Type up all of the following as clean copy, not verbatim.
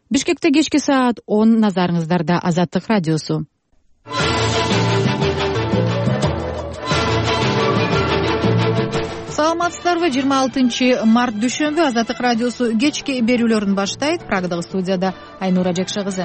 Бишкекте кечки саат 10 назарыңыздарда Азаттык радиосу. Саламатсыздарбы? 26 март дүйшөмбү Азаттык радиосу кечки берүүлөрүн баштайт. Прагадагы студияда Айнура Жакшы кызы.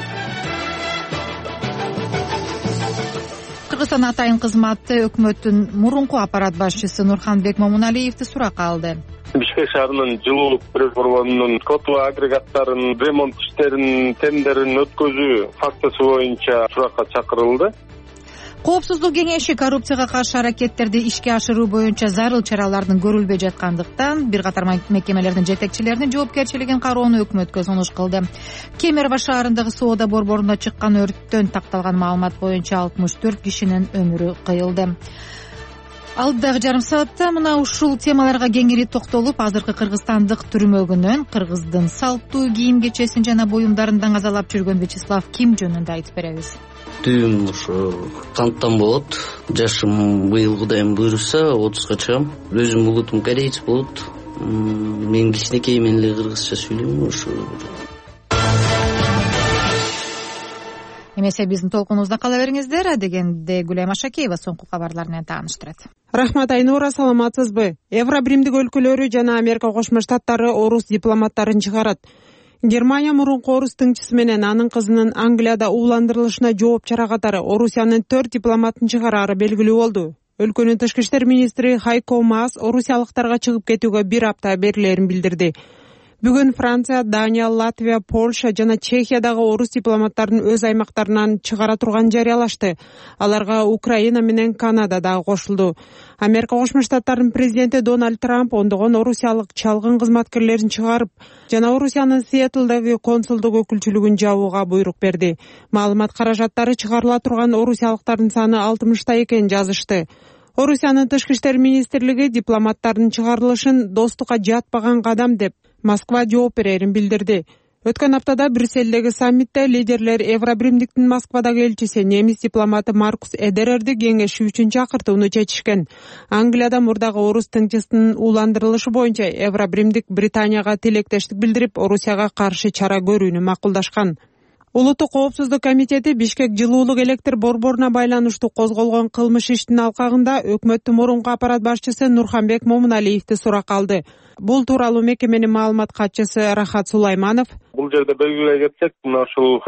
Кыргызстан атайын кызматы өкмөттүн мурунку аппарат башчысы Нурханбек Момуналиевди суракка алды. Бишкек шаарынын жылуулук борборунун коту агрегаттарын ремонт иштерин тендерин өткөзүү фактысы боюнча суракка чакырылды. Коопсуздук кеңеши коррупцияга каршы аракеттерди ишке ашыруу боюнча зарыл чаралардын көрүлбөй жаткандыктан бир катар мекемелердин жетекчилеринин жоопкерчилигин кароону өкмөткө сунуш кылды. Кемерово шаарындагы соода борборунда чыккан өрттөн такталган маалымат боюнча 64 кишинин өмүрү кыйылды. Алдагы жарым саатта мына ушул темаларга кеңири токтолуп, азыркы кыргызстандык түрмөгүнөн кыргыздын салттуу кийим кечесин жана буюмдарын даңазалап жүргөн Вячеслав Ким жөнүндө айтып беребиз. Түйүм ушу канттан болот. Жашым быйыл Кудайым буйруса 30га чыгам. Өзүм улутум кореец болот. Мен кичинекей менен эле кыргызча сүйлөйм ушу. Эмесе биздин толкунубузда кала бериңиздер дегенде Гүлайым Ашакеева соңку кабарлар менен тааныштырат. Рахмат Айнура, саламатсызбы? Евробримдик өлкөлөрү жана Америка Кошмо Штаттары орус дипломаттарын чыгарат. Германия мурунку орус тыңчысы менен анын кызынын Англияда ууландырылышына жооп чара катары Орусиянын 4 дипломатын чыгарары белгилүү болду. Өлкөнүн тышкы иштер министри Хайко Маас орусиялыктарга чыгып кетүүгө 1 апта берилерин билдирди. Бүгүн Франция, Дания, Латвия, Польша жана Чехиядагы орус дипломаттарын өз аймактарынан чыгара турган жарыялашты. Аларга Украина менен Канада дагы кошулду. Америка Кошмо Штаттарынын президенти Дональд Трамп ондогон орусиялык чалгын кызматкерлерин чыгарып, жана Орусиянын Сиэтлдеги консулдук өкүлчүлүгүн жабууга буйрук берди. Маалымат каражаттары чыгарыла турган орусиялыктардын саны 60та экенин жазышты. Орусиянын тышкы иштер министрлиги дипломаттардын чыгарылышын достукка жатпаган кадам деп Москва жооп берерин билдирди. Өткөн аптада Брюссельдеги саммитте лидерлер Евробримдиктин Москвадагы элчиси немис дипломаты Маркус Эдерерди кеңешүү үчүн чакыртууну чечишкен. Англияда мурдагы орус тыңчысынын ууландырылышы боюнча Евробримдик Британияга тилектештик билдирип, Орусияга каршы чара көрүүнү макулдашкан. Улуттук коопсуздук комитети Бишкек жылуулук электр борборуна байланыштуу козголгон кылмыш иштин алкагында өкмөттүн мурунку аппарат башчысы Нурханбек Момуналиевди суракка алды. Бул тууралуу мекеменин маалымат катчысы Рахат Сулайманов: Бул жерде белгилей кетсек, мына ушул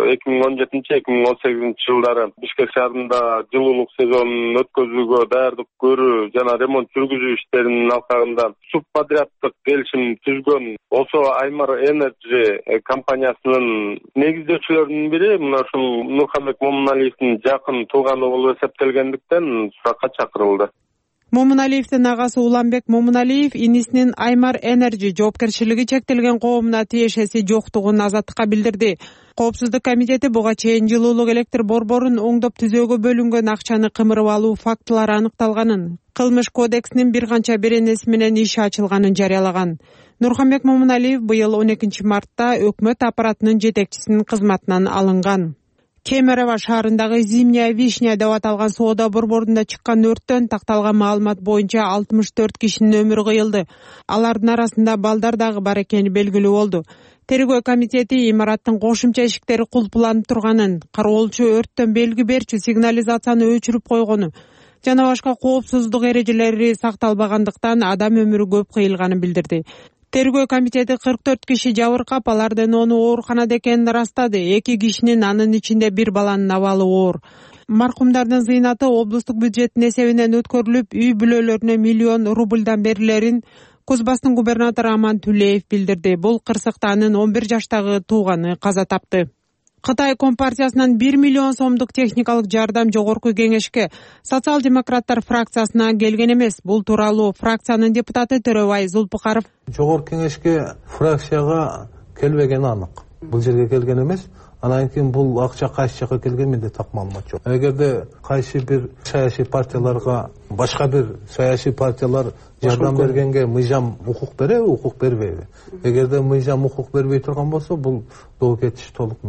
2017-2018 жылдары Бишкек шаарында жылуулук сезонун өткөзүүгө даярдык көрүү жана ремонт жүргүзүү иштеринин алкагында субподряддык келишим түзгөн Осо Аймар Энерджи компаниясынын негиздөөчүлөрүнүн бири мына ушул Нурханбек Момуналиевдин жакын тууганы болуп эсептелгендиктен суракка чакырылды. Момуналиевдин агасы Уланбек Момуналиев инисинин Аймар Энерджи жоопкерчилиги чектелген коомуна тиешеси жоктугун Азаттыкка билдирди. Коопсуздук комитети буга чейин жылуулук электр борборун оңдоп түзөөгө бөлүнгөн акчаны кымырып алуу фактылары аныкталганын, кылмыш кодексинин бир канча беренеси менен иш ачылганын жарыялаган. Нурханбек Момуналиев быйыл 12 мартта өкмөт аппаратынын жетекчисинин кызматынан алынган. Кемерово шаарындагы Зимняя вишня деп аталган соода борборунда чыккан өрттөн такталган маалымат боюнча 64 кишинин өмүрү кыйылды. Алардын арасында балдар дагы бар экени белгилүү болду. Тергөө комитети имараттын кошумча эшиктери кулпуланып турганын, кароолчу өрттөн белги берчү сигнализацияны өчүрүп койгону жана башка коопсуздук эрежелери сакталбагандыктан адам өмүрү көп кыйылганын билдирди. Тергөө комитети 44 киши жабыркап, алардын 10 ооруканада экенин ырастады. 2 кишинин, анын ичинде 1 баланын абалы оор. Маркумдардын зыйнаты облустук бюджеттин эсебинен өткөрүлүп, үй бүлөлөрүнө 1 миллион рубльдан берилерин Кузбастын губернатору Аман Түлеев билдирди. Бул кырсыкта анын 11 жаштагы тууганы каза тапты. Кытай Компартиясынан 1 миллион сомдук техникалык жардам жогорку кеңешке социал-демократтар фракциясына келген эмес. Бул тууралуу фракциянын депутаты Төрөбай Зулпукаров: Жогорку кеңешке фракцияга келбегени анык. Бул жерге келген эмес. Анан кийин бул акча кайсы жакка келген менде так маалымат жок. Эгерде кайсы бир саясий партияларга башка бир саясий партиялар жардам бергенге мыйзам укук береби, укук бербейби? Эгерде мыйзам укук бербей турган болсо, бул доо кетиш толук мүмкүн.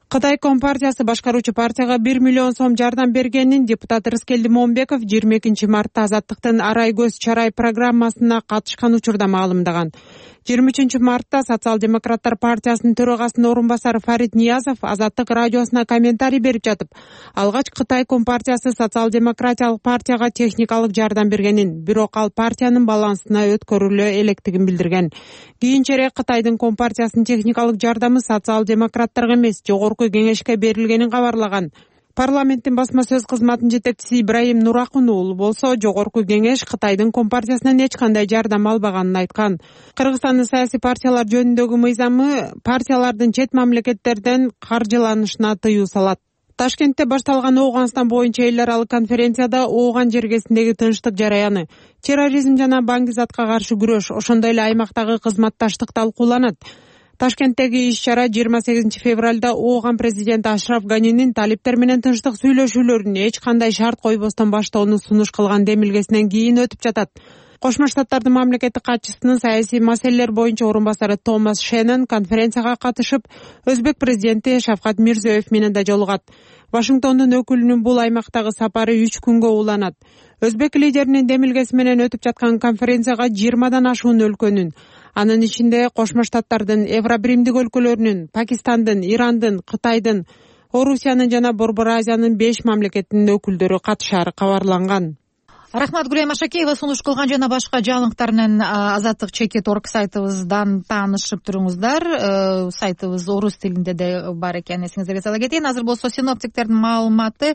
Кытай Компартиясы башкаруучу партияга 1 миллион сом жардам бергенин депутат Рыскелди Момбеков 22 мартта Азаттыктын Арай көз чарай программасына катышкан учурда маалымдаган. 23 мартта Социал-демократтар партиясынын төрагасынын орун басары Фарид Ниязов Азаттык радиосуна комментарий берип жатып, алгач Кытай Компартиясы социал-демократиялык партияга техникалык жардам бергенин, бирок ал партиянын балансына өткөрүлө электигин билдирген. Кийинчерээк Кытайдын Компартиясынын техникалык жардамы социал-демократтарга эмес, жогорку кеңешке берилгенин кабарлаган. Парламенттин басма сөз кызматынын жетекчиси Ибраим Нуракун уулу болсо, жогорку кеңеш Кытайдын Компартиясынан эч кандай жардам албаганын айткан. Кыргызстандын саясий партиялар жөнүндөгү мыйзамы партиялардын чет мамлекеттерден каржыланышына тыюу салат. Ташкентте башталган Ооганстан боюнча эл аралык конференцияда Ооган жергесиндеги тынчтык жараяны, терроризм жана баңгизатка каршы күрөш, ошондой эле аймактагы кызматташтык талкууланат. Ташкенттеги иш-чара 28 февралда Ооган президенти Ашраф Ганинин талиптер менен тынчтык сүйлөшүүлөрүн эч кандай шарт койбостон баштоону сунуш кылган демилгесинен кийин өтүп жатат. Кошмо Штаттардын мамлекеттик катчысынын саясий маселелер боюнча орун басары Томас Шеннон конференцияга катышып, Өзбек президенти Шавкат Мирзиёев менен да жолугат. Вашингтондун өкүлүнүн бул аймактагы сапары 3 күнгө уланат. Өзбек лидеринин демилгеси менен өтүп жаткан конференцияга 20дан ашуун өлкөнүн, анын ичинде Кошмо Штаттардын, Евробиримдик өлкөлөрүнүн, Пакистандын, Ирандын, Кытайдын, Орусиянын жана Борбор Азиянын 5 мамлекетинин өкүлдөрү катышары кабарланган. Рахмат, Гүлем Ашакеева сунуш кылган жана башка жаңылыктар менен Азаттык Чекит.орг сайтыбыздан таанышып туруңуздар. Сайтыбыз орус тилинде да бар экен, эсиңизге сала кетейин. Азыр болсо синоптиктердин маалыматы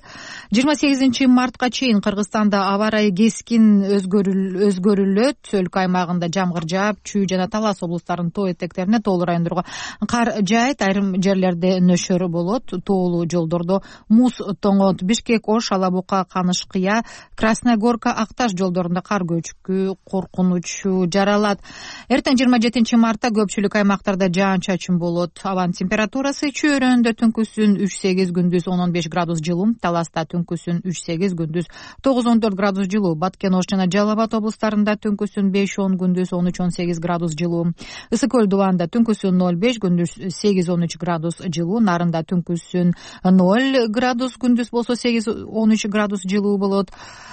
28 мартка чейин Кыргызстанда аба ырайы кескин өзгөрүлөт. Өлкө аймагында жамгыр жаап, Чүй жана Талас облустарынын тоо этектерине, тоолуу райондорго кар жаайт, айрым жерлерде нөшөр болот. Тоолуу жолдордо муз тоңот. Бишкек, Ош, Алабука, Канышкыя, Красная Горка, Акташ жолдорунда кар көчкү, коркунучу жаралат. Эртең 27 мартта көпчүлүк аймактарда жаан-чачын болот. Абанын температурасы Чүй өрөөнүндө түнкүсүн 3-8, күндүз 10-15 градус жылуу, Таласта түнкүсүн 3-8, күндүз 9-14 градус жылуу, Баткен, Ош жана Жалал Абад облустарында түнкүсүн 5-10, күндүз 13-18 градус жылуу, Ысык көл дубанда түнкүсүн 0-5, күндүз 8-13 градус жылуу, Нарында түнкүсүн 0 градус, күндүз болсо 8-13 градус жылуу болот.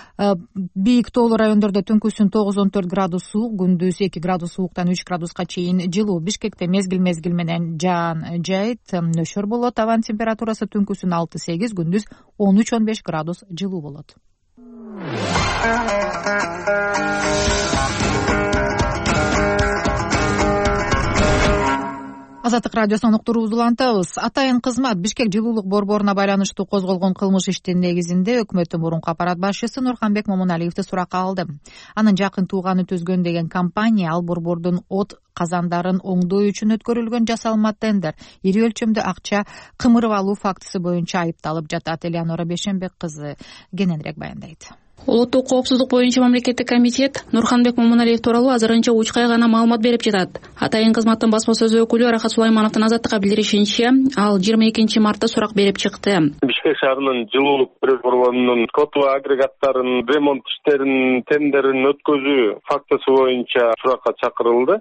Бийик тоолуу райондордо түнкүсүн 9-14 градус суук, күндүз 2 градус сууктан 3 градуска чейин жылуу. Бишкекте мезгил менен жаан жайт, нөшөр болот. Абанын температурасы түнкүсүн 6-8, күндүз 13-15 градус жылуу болот. Азаттык радиосунун уктуруубузду улантабыз. Атайын кызмат Бишкек жылуулук борборуна байланыштуу козголгон кылмыш иштин негизинде өкмөттүн мурунку аппарат башчысы Нурханбек Момуналиевди суракка алды. Анын жакын тууганы түзгөн деген компания ал борбордун от казандарын оңдоо үчүн өткөрүлгөн жасалма тендер, ири өлчөмдө акча кымырып алуу фактысы боюнча айыпталып жатат. Элеонора Бешенбек кызы кененирээк баяндайт. Улуттук коопсуздук боюнча мамлекеттик комитет Нурханбек Момуналиев тууралуу азырынча учкай гана маалымат берип жатат. Атайын кызматтын басма сөз өкүлү Рахат Сулаймановдун Азаттыкка билдиришинче, ал 22 мартта сурак берип чыкты. Бишкек шаарынын жылуулук борборунун коту агрегаттарын, ремонт иштерин, тендерин өткөзүү фактысы боюнча суракка чакырылды.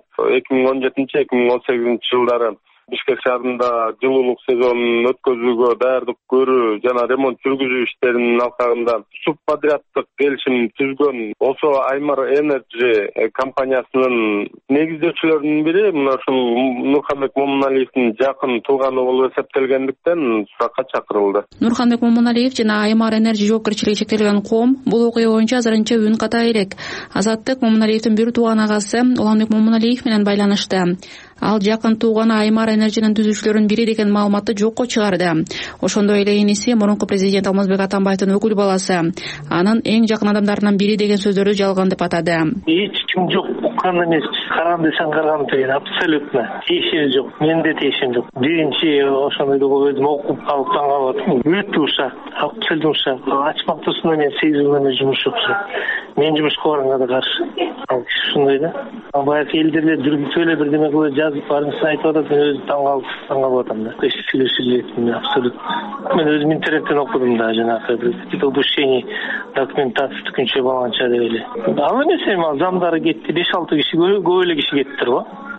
2017-2018 жылдары Бишкек шаарында жылуулук сезонун өткөзүүгө даярдык көрүү жана ремонт жүргүзүү иштеринин алкагында субподряддык келишим түзгөн Осо Аймар Энерджи компаниясынын негиздөөчүлөрүнүн бири мына ушул Нурханбек Момуналиевдин жакын тууганы болуп эсептелгендиктен суракка чакырылды. Нурханбек Момуналиев жана Аймар Энерджи жоопкерчилиги чектелген коом бул окуя боюнча азырынча үн ката элек. Азаттык Момуналиевдин бир тууган агасы Уланбек Момуналиев менен байланышты. Ал жакын тууганы Аймар Энерджинин түзүүчүлөрүнүн бири деген маалыматты жокко чыгарды. Ошондой эле иниси мурунку президент Алмазбек Атамбаевдин өкүл баласы. Анын эң жакын адамдарынын бири деген сөздөрдү жалган деп атады. Эч ким жок, уккан эмес. Карам десең карган деген абсолютно. Тиешеси жок, менде тиешем жок. Биринчи ошондой деп өзүм окуп калып таң калып атам. Өтө ушак, абсолютно ушак. Ачмак турсунда мен 8 жылдан бери жумуш жок. Мен жумушка барганга да каршы. Ал киши ушундай да. Баягы элдерге жүргүзүп эле бирдеме кылып жазып барыңыз айтып атат, мен өзүм таң калып атам да. Эч сүйлөшүлбөйт абсолютно. Мен өзүм интернеттен окудум да жанагы допущение документации түкүнчө баланча деп эле. Ал эмес эми замдары кетти, 5-6 киши, көп эле киши кетиптир го.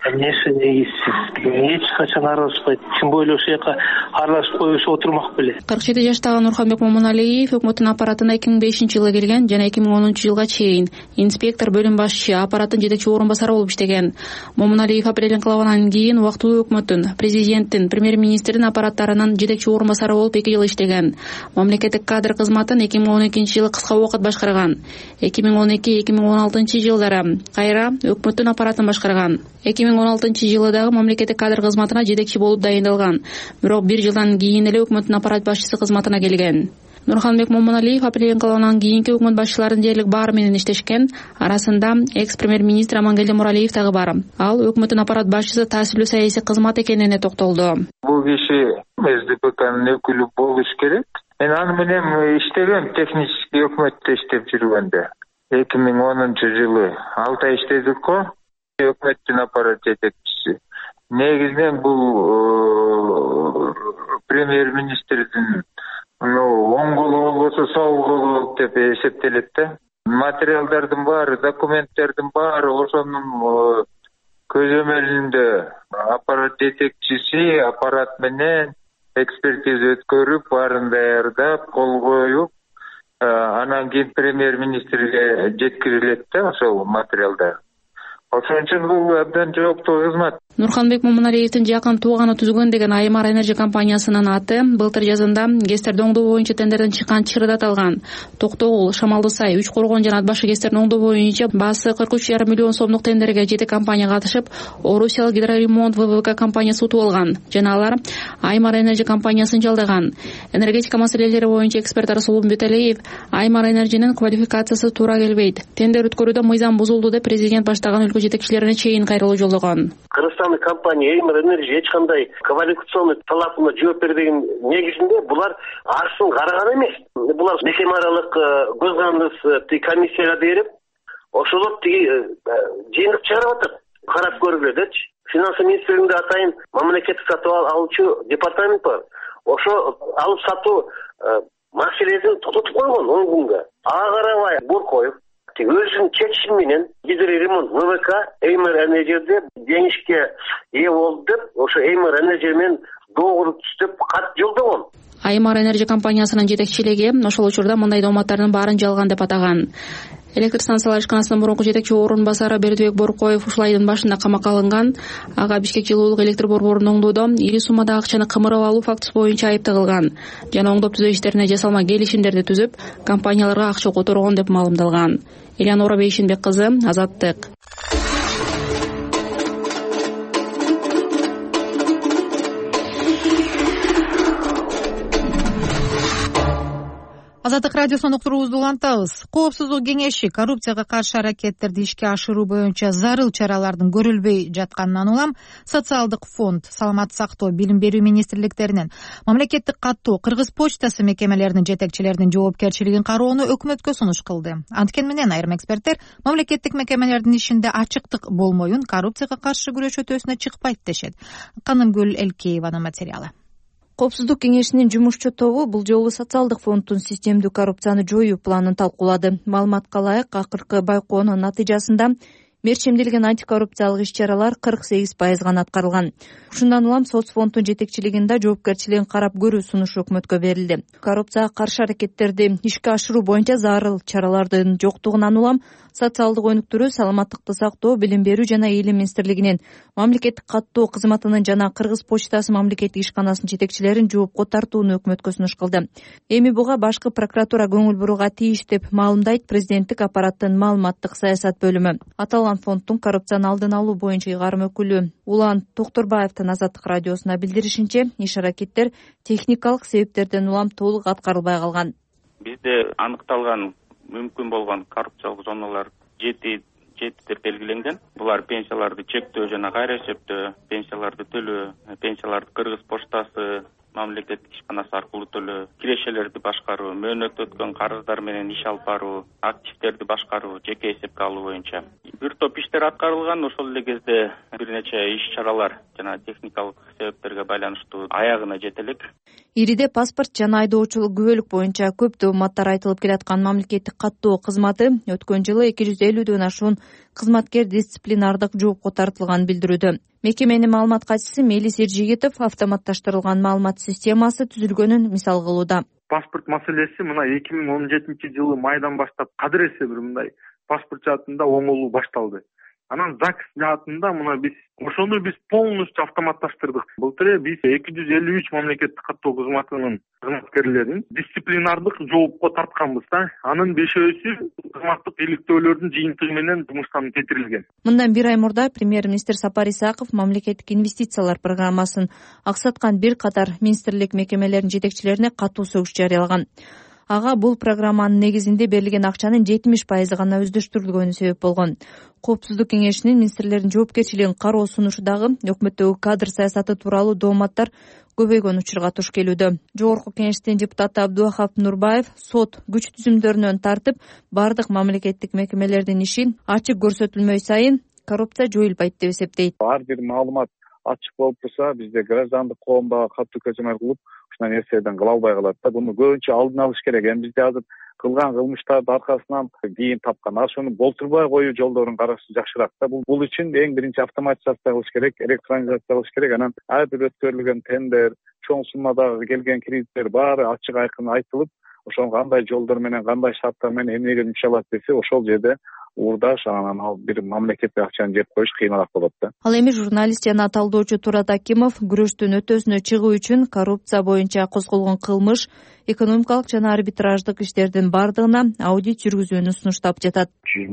эмнеси негизсиз, эч качан аралашпайт. Тем более ошол жака аралашып коюшу отурмак беле. 47 жаштагы Нурханбек Момуналиев өкмөттүн аппаратына 2005-жылы келген жана 2010-жылга чейин инспектор, бөлүм башчы, аппараттын жетекчи орун басары болуп иштеген. Момуналиев апрель инкылабынан кийин убактылуу өкмөттүн, президенттин, премьер-министрдин аппараттарынын жетекчи орун басары болуп 2 жыл иштеген. Мамлекеттик кадр кызматын 2012-жылы кыска убакыт башкарган. 2012-2016 жылдары кайра өкмөттүн аппаратын башкарган. 2016-жылы дагы мамлекеттик кадр кызматына жетекчи болуп дайындалган. Бирок 1 жылдан кийин эле өкмөттүн аппарат башчысы кызматына келген. Нурханбек Момуналиев апрель инкылабынан кийинки өкмөт башчыларынын дээрлик баары менен иштешкен. Арасында экс-премьер-министр Амангелди Муралиев дагы бар. Ал өкмөттүн аппарат башчысы таасирлүү саясий кызмат экенине токтолду. Бул киши СДПКнын өкүлү болуш керек. Мен аны менен иштегем, технический өкмөттө иштеп жүргөндө. 2010-жылы 6 ай иштедик го. Өкмөттүн аппарат жетекчиси. Негизинен бул премьер-министрдин оң колу болбосо сол колу деп эсептелет да. Материалдардын баары, документтердин баары ошонун көзөмөлүндө аппарат жетекчиси аппарат менен экспертиза өткөрүп, баарын даярдап, кол коюп, анан кийин премьер-министрге жеткирилет да ошол материалдар. Ошон үчүн бул абдан жооптуу кызмат. Нурханбек Момуналиевдин жакын тууганы түзгөн деген Аймар Энерджи компаниясынын аты былтыр жазында ГЭСтерди оңдоо боюнча тендерден чыккан чыгырда аталган. Токтогул, Шамалды Сай, Үч Коргон жана Ат башы ГЭСтерин оңдоо боюнча баасы 43,5 миллион сомдук тендерге 7 компания катышып, Орусиялык гидроремонт ВВК компаниясы утуп алган. Жана алар Аймар Энерджи компаниясын жалдаган. Энергетика маселелери боюнча эксперт Расулбек Беталиев Аймар Энерджинин квалификациясы туура келбейт. Тендер өткөрүүдө мыйзам бузулду деп президент баштаган өлкө жетекчилерине чейин кайрылуу жолдогон. Кыргызстандык компания Аймар Энерджи эч кандай квалификационный талабына жооп бербеген негизинде булар арсын караган эмес. Булар мекеме аралык көз карандысыз комиссияга берип, ошолор тиги жыйынтык чыгарып атат. Карап көргүлө дечи. Финанс министрлигинде атайын мамлекеттик сатып алуучу департамент бар. Ошо алып сатуу маселесин тототуп койгон 10 күнгө. Ага карабай Буркоев өзүнүн чечими менен гидроремонт ВВК Аймар Энерджиде жеңишке ээ болду деп, ошо Аймар Энерджи менен доогур түзүп кат жолдогон. Аймар Энерджи компаниясынын жетекчилиги ошол учурда мындай дооматтардын баарын жалган деп атаган. Электр станциялар ишканасынын мурунку жетекчи орун басары Бердибек Боркоев ушул айдын башында камакка алынган. Ага Бишкек жылуулук электр борборун оңдоодо ири суммадагы акчаны кымырап алуу фактысы боюнча айып тагылган. Жана оңдоп түзөө иштерине жасалма келишимдерди түзүп, компанияларга акча которгон деп маалымдалган. Элеонора Бейшинбек кызы, Азаттык. Азаттык радиосунун уктуруубузду улантабыз. Коопсуздук кеңеши коррупцияга каршы аракеттерди ишке ашыруу боюнча зарыл чаралардын көрүлбөй жатканынан улам социалдык фонд, саламаттык сактоо, билим берүү министрликтеринин, мамлекеттик каттоо, Кыргыз почтасы мекемелеринин жетекчилеринин жоопкерчилигин кароону өкмөткө сунуш кылды. Анткени менен айрым эксперттер мамлекеттик мекемелердин ишинде ачыктык болмоюн каррупцияга каршы күрөш өтөөсүнө чыкпайт дешет. Канымгүл Элкееванын материалы. Коопсуздук кеңешинин жумушчу тобу бул жолу социалдык фонддун системдүү коррупцияны жоюу планын талкуулады. Маалыматка ылайык, акыркы байкоонун натыйжасында мерчемделген антикоррупциялык иш-чаралар 48% гана аткарылган. Ушундан улам соцфонддун жетекчилигинде жоопкерчилигин карап көрүү сунушу өкмөткө берилди. Коррупцияга каршы аракеттерди ишке ашыруу боюнча зарыл чаралардын жоктугунан улам социалдык өнүктүрүү, саламаттыкты сактоо, билим берүү жана элим министрлигинин, мамлекеттик каттоо кызматынын жана Кыргыз почтасы мамлекеттик ишканасынын жетекчилерин жоопко тартууну өкмөткө сунуш кылды. Эми буга башкы прокуратура көңүл бурууга тийиш деп маалымдайт президенттик аппараттын маалыматтык саясат бөлүмү. Аталган фонддун коррупцияны алдын алуу боюнча ыйгарым өкүлү Улан Токторбаевдин Азаттык радиосуна билдиришинче, иш-аракеттер техникалык себептерден улам толук аткарылбай калган. Бизде аныкталган мүмкүн болгон коррупциялык зоналар 7 деп белгиленген. Булар пенсияларды чектөө жана кайра эсептөө, пенсияларды төлөө, пенсияларды Кыргыз почтасы мамлекеттик ишканасы аркылуу төлөө, кирешелерди башкаруу, мөөнөт өткөн карыздар менен иш алып баруу, активдерди башкаруу, жеке эсепке алуу боюнча бир топ иштер аткарылган. Ошол эле кезде бир нече иш-чаралар жана техникалык себептерге байланыштуу аягына жете элек. Ириде паспорт жана айдоочулук күбөлүк боюнча көптөгөн маттар айтылып келаткан мамлекеттик каттоо кызматы өткөн жылы 250дөн ашуун кызматкер дисциплинардык жоопко тартылганын билдирүүдө. Мекеменин маалымат катчысы Мелис Эржигитов автоматташтырылган маалымат системасы түзүлгөнүн мисал кылууда. Паспорт маселеси мына 2017 майдан баштап кадыресе бир мындай паспорт жаатында оңолуу башталды. Анан ЗАГС жаатында мына ошону биз полностью автоматташтырдык. Былтыр биз 253 мамлекеттик каттоо кызматынын кызматкерлерин дисциплинардык жоопко тартканбыз да. Анын 5-өсү кызматтык иликтөөлөрдүн жыйынтыгы менен жумуштан кетирилген. Мындан бир ай мурда премьер-министр Сапар Исаков мамлекеттик инвестициялар программасын аксаткан бир катар министрлик мекемелеринин жетекчилерине катуу сөгүш жарыялаган. Ага бул программанын негизинде берилген акчанын 70% гана өздөштүрүлгөнү себеп болгон. Коопсуздук кеңешинин министрлердин жоопкерчилигин кароо сунушу дагы өкмөттөгү кадр саясаты тууралуу дооматтар көбөйгөн учурга туш келүүдө. Жогорку кеңештин депутаты Абдувахап Нурбаев сот күч түзүмдөрүнөн тартып бардык мамлекеттик мекемелердин ишин ачык көрсөтүлмөй сайын коррупция жоюлбайт деп эсептейт. Ар бир маалымат ачык болуп турса, бизде граждандык коомдо катуу көчөмөл кылып ушундай нерседен кыла албай калат да. Буну көбүнчө алдын алыш керек. Эми бизде азыр кылган кылмыштардын аркасынан кийин тапкан ошону болтурбай коюу жолдорун караш жакшыраак да. Бул үчүн эң биринчи автоматизация кылыш керек, электронизация кылыш керек. Анан ар бир өткөрүлгөн тендер, чоң суммадагы келген кредиттер баары ачык айкын айтылып, ошол кандай жолдор менен, кандай шарттар менен эмнеге мүчө алат десе, ошол жерде уурдаш, анан ал бир мамлекетке акчаны жеп коюш кыйыныраак болот да. Ал эми журналист жана талдоочу Турат Акимов күрөштүн өтөсүнө чыгуу үчүн коррупция боюнча козголгон кылмыш, экономикалык жана арбитраждык иштердин бардыгына аудит жүргүзүүнү сунуштап жатат.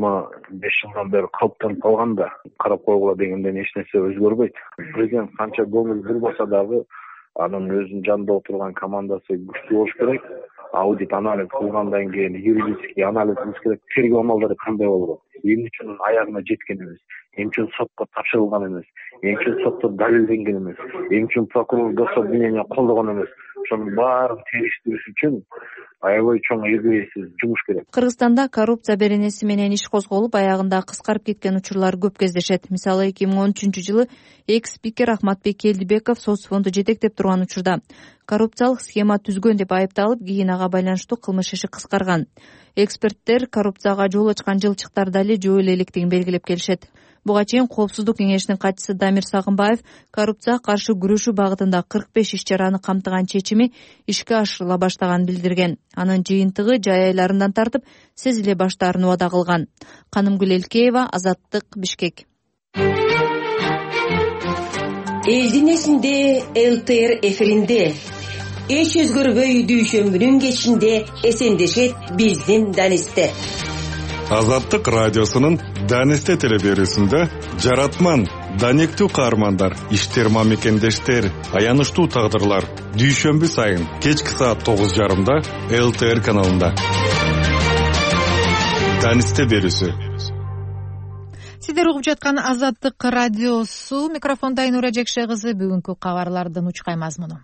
25 жылдан бери калыптанып калган да, карап койгула дегенден эч нерсе өзгөрбөйт. Президент канча көңүл бурбаса дагы анын өзүнүн жанында отурган командасы күчтүү болуш керек. Аудит анализ кылгандан кийин юридический анализ кылыш керек. Тергөө амалдары кандай болгон? Эмне үчүн аягына жеткен эмес? Эмне үчүн сотко тапшырылган эмес? Эмне үчүн сотто далилденген эмес? Эмне үчүн прокурор досо обвинение колдогон эмес? Ошонун баарын териштириш үчүн аябай чоң ийгиликсиз жумуш керек. Кыргызстанда коррупция беренеси менен иш козголуп, аягында кыскарып кеткен учурлар көп кездешет. Мисалы 2013-жылы экс-спикер Ахматбек Келдибеков соцфонду жетектеп турган учурда коррупциялык схема түзгөн деп айыпталып, кийин ага байланыштуу кылмыш иши кыскарган. Эксперттер коррупцияга жол ачкан жылчыктар дали жоюла электигин белгилеп келишет. Буга чейин Коопсуздук кеңешинин катчысы Дамир Сагынбаев коррупцияга каршы күрөшүү багытында 45 иш-чараны камтыган чечими ишке ашырыла баштаганын билдирген. Анын жыйынтыгы жай айларынан тартып сезиле баштаарын убада кылган. Канымгүл Элкеева, Азаттык, Бишкек. Элдин эсинде ЛТР эфиринде эч өзгөрбөй дүйшөмбүнүн кечинде эсендешет биздин Данисте. Азаттык радиосунун Данисте телеберүүсүндө жаратман, данектүү каармандар, иштерма мекендештер, аянычтуу тагдырлар дүйшөмбү сайын кечки саат 9:30 ЛТР каналында. Данисте берүүсү. Сиздер угуп жаткан Азаттык радиосу, микрофонда Айнура Жекше кызы. Бүгүнкү кабарлардын учкай мазмуну.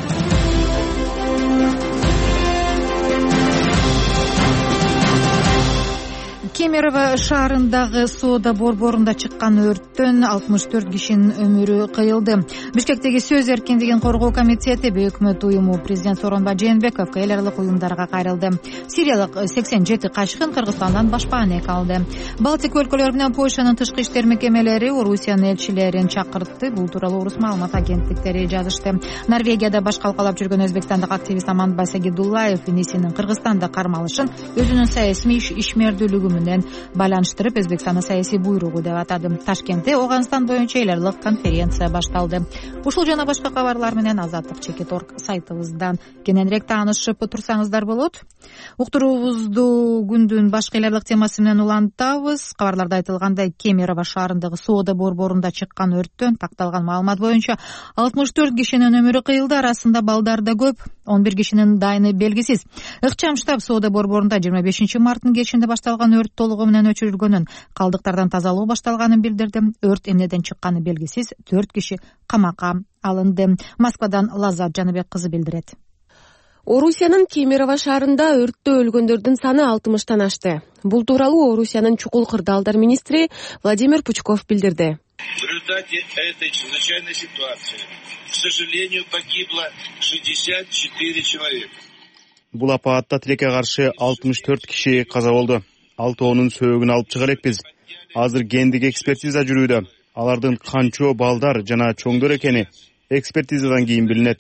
Кемерово шаарындагы соода борборунда чыккан өрттөн 64 кишинин өмүрү кыйылды. Бишкектеги сөз эркиндигин коргоо комитети өкмөт уюму президент Сооронбай Жээнбековго эл аралык уюмдарга кайрылды. Сириялык 87 качкын Кыргызстандан башпаанек алды. Балтик өлкөлөрү менен Польшанын тышкы иштер мекемелери Орусиянын элчилерин чакыртты. Бул тууралуу орус маалымат агенттиктери жазышты. Норвегияда баш калкалап жүргөн өзбекстандык активист Аманбай Сагидуллаев инисинин Кыргызстанда кармалышын өзүнүн саясий ишмердүүлүгү менен байланыштырып Өзбекстандын саясий буйругу деп атады. Ташкентте Афганистан боюнча эл аралык конференция башталды. Ушул жана башка кабарлар менен Азаттык.org сайтыбыздан кененирээк таанышып турсаңыздар болот. Уктуруубузду күндүн башка эл аралык темасы менен улантабыз. Кабарларда айтылгандай, Кемерово шаарындагы соода борборунда чыккан өрттөн такталган маалымат боюнча 64 кишинин өмүрү кыйылды. Арасында балдар да көп, 11 кишинин дайыны белгисиз. Ыкчам штаб соода борборунда 25 марттын кечинде башталган өрт толугу менен өчүрүлгөнүн, калдыктардан тазалоо башталганын билдирди. Өрт эмнеден чыкканы белгисиз, 4 киши камакка алынды. Москвадан Лазат Жаныбек кызы билдирет. Орусиянын Кемерово шаарында өрттө өлгөндөрдүн саны 60-тан ашты. Бул тууралуу Орусиянын чукул кырдаалдар министри Владимир Пучков билдирди. В результате этой чрезвычайной ситуации, к сожалению, погибло 64 человека. Бул апаатта тилекке каршы 64 киши каза болду. 6-нун сөөгүн алып чыга элекпиз. Азыр гендик экспертиза жүрүүдө. Алардын канчо балдар жана чоңдор экени экспертизадан кийин билинет.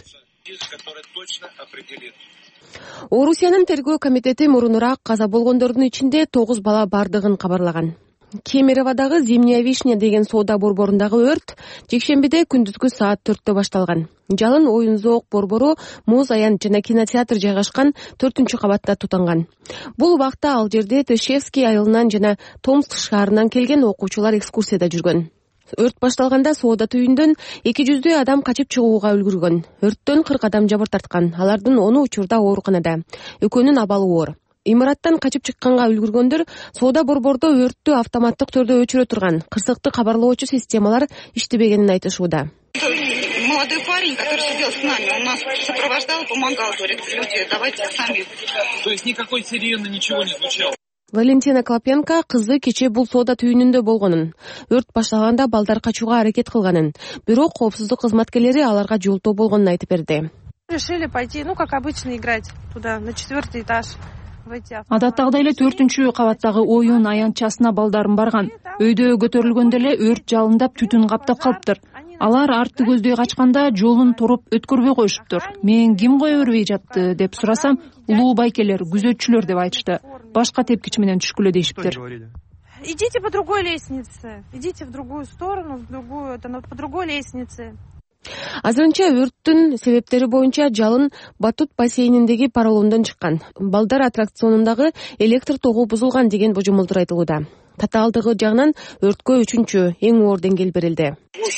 Орусиянын тергөө комитети мурунураак каза болгондордун ичинде 9 бала бардыгын кабарлаган. Кемеровадагы Зимняя вишня деген соода борборундагы өрт жекшембиде күндүзгү саат 4-тө башталган. Жалын оюн-зоок борбору, муз аян жана кинотеатр жайгашкан 4-кабатта тутанган. Бул убакта ал жерде Тышевский айылынан жана Томск шаарынан келген окуучулар экскурсияда жүргөн. Өрт башталганда соода үйүндөн 200 адам качып чыгууга үлгүргөн. Өрттөн 40 адам жабыр тарткан. Алардын 10 учурда ооруканада. Экөөнүн абалы оор. Имараттан качып чыкканга үлгүргөндөр соода борбордо өрттү автоматтык түрдө өчүрө турган кырсыктык кабарлоочу системалар иштебегенин айтышууда. Молодой парень, который сидел с нами, он нас сопровождал, помогал, говорит, люди, давайте сами. То есть никакой сирены, ничего не звучало? Валентина Клопенко кызы кече бул соода түйүнүндө болгонун, өрт башталганда балдар качууга аракет кылганын, бирок коопсуздук кызматкерлери аларга жолтоо болгонун айтып берди. Решили пойти, как обычно, играть туда, на 4-й этаж. Адаттагыдай эле 4-кабаттагы оюн аянтчасына балдарым барган. Өйдө көтөрүлгөндө эле өрт жалындап түтүн каптап калыптыр. Алар артты көздөй качканда жолун туруп өткөрбөй коюшуптур. Мен ким кое бербей жатты деп сурасам, улуу байкелер, күзөтчүлөр деп айтышты. Башка тепкич менен түшкүлө дейшиптир. Идите по другой лестнице, идите в другую сторону, по другой лестнице. Азырынча өрттүн себептери боюнча жалын Батут бассейниндеги поролондон чыккан. Балдар аттракционундагы электр тогу бузулган деген божомолдор айтылууда. Татаалдыгы жагынан өрткө 3-эң оор деңгээл берилди.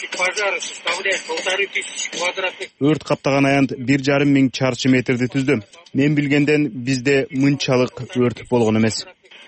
Өрт каптаган аянт 1,5 миң чарчы метрди түздү. Мен билгенден бизде мынчалык өрт болгон эмес.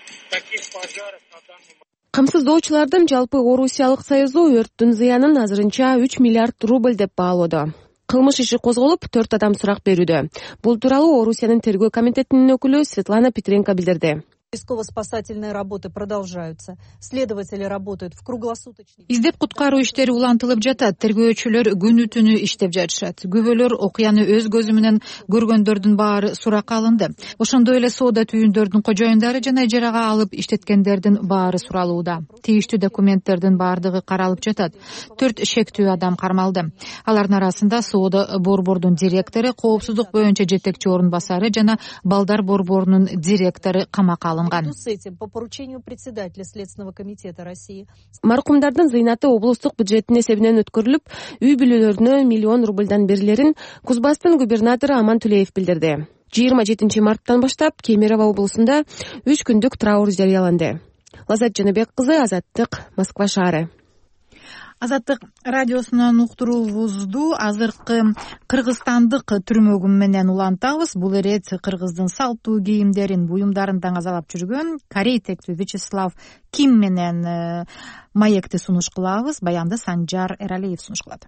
Камсыздоочулардын жалпы Орусиялык союзу өрттүн зыянын азырынча 3 миллиард рубль деп баалоодо. Кылмыш иши козголуп, 4 адам сурак берүүдө. Бул тууралуу Орусиянын тергөө комитетинин өкүлү Светлана Петренко билдирди. Поисково-спасательные работы продолжаются. Следователи работают в круглосуточный. Издеп куткаруу иштери улантылып жатат. Тергөөчүлөр күнү түнү иштеп жатышат. Күбөлөр окуяны өз көзү менен көргөндөрдүн баары суракка алынды. Ошондой эле соода түйүндөрдүн кожоюндары жана ижарага алып иштеткендердин баары суралууда. Тийиштүү документтердин баардыгы каралып жатат. 4 шектүү адам кармалды. Алардын арасында соода борбордун директору, коопсуздук боюнча жетекчи орун басары жана балдар борборунун директору камакка алынды. С этим по поручению председателя Следственного комитета России. Маркумдардын зыйнаты облустук бюджеттин эсебинен өткөрүлүп, үй бүлөлөрүнө 1 миллион рубльдан берилерин Кузбасстын губернатору Аман Түлеев билдирди. 27 марттан баштап Кемерово облусунда 3 күндүк траур жарыяланды. Лазат Жаныбек кызы, Азаттык, Москва шаары. Азаттык радиосунан уктуруубузду азыркы кыргызстандык түрмөгүм менен улантабыз. Бул эрет кыргыздын салттуу кийимдерин, буюмдарын таңазалап жүргөн Корей тектүү Вячеслав Ким менен маекти сунуш кылабыз. Баянды Санжар Эралиев сунуш кылат.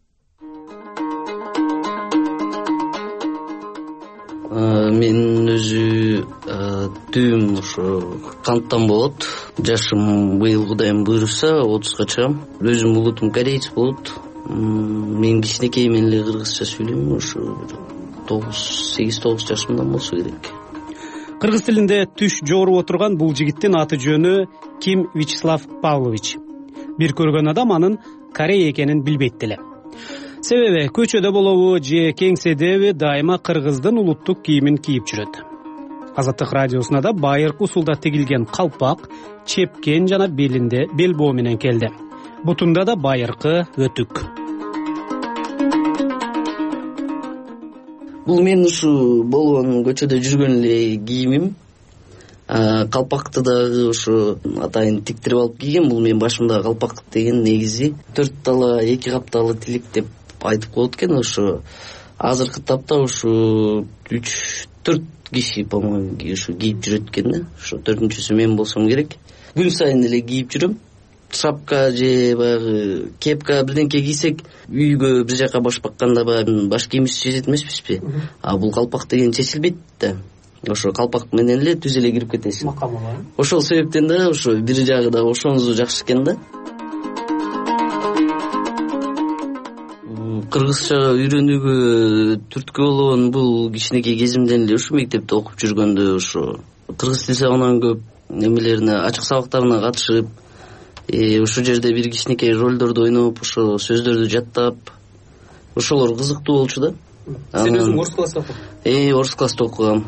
Мен өзү түйүм ошо канттан болот. Жашым быйылгыдайым буюрса 30га чыгам. Өзүм улутум корейец болот. Мен кичинекей менен эле кыргызча сүйлөйм. Ошо 8-9 жашымдан болсо керек. Кыргыз тилинде түш жооруп отурган бул жигиттин аты жөнү Ким Вячеслав Павлович. Бир көргөн адам анын корей экенин билбейт деле. Себеби көчөдө болобу же кеңседеби дайыма кыргыздын улуттук кийимин кийип жүрөт. Азаттык радиосуна да байыркы усулда тигилген калпак, чепкен жана белинде белбоо менен келди. Бутунда да байыркы өтүк. Бул мен ушу болгон көчөдө жүргөн эле кийимим. Калпакты дагы ушу атайын тиктирип алып кийген. Бул мен башымда калпак деген негизи 4 тала 2 капталы тилек деп айтып коет экен. Ошо азыркы тапта ушу 3-4 киши по-моему ушу кийип жүрөт экен да. Ошо 4-чүсү мен болсом керек. Күн сайын эле кийип жүрөм. Шапка же баягы кепка бирденке кийсек үйгө бир жака баш бакканда баягы баш кийимибизди чечет эмеспизби? Бул калпак деген чечилбейт да. Ошо калпак менен эле түз эле кирип кетесиз. Ошол себептен да ошо бир жагы да ошонусу жакшы экен да. кыргызча үйрөнүүгө түрткү болгон бул кичинекей кезимден эле ушу мектепте окуп жүргөндө ушу кыргыз тил сабагынан көп немелерине ачык сабактарына катышып, ушул жерде бир кичинекей ролдорду ойноп, ошо сөздөрдү жаттап, ошолор кызыктуу болчу да. Сен өзүң орус класста окудуң? Орус класста окугам.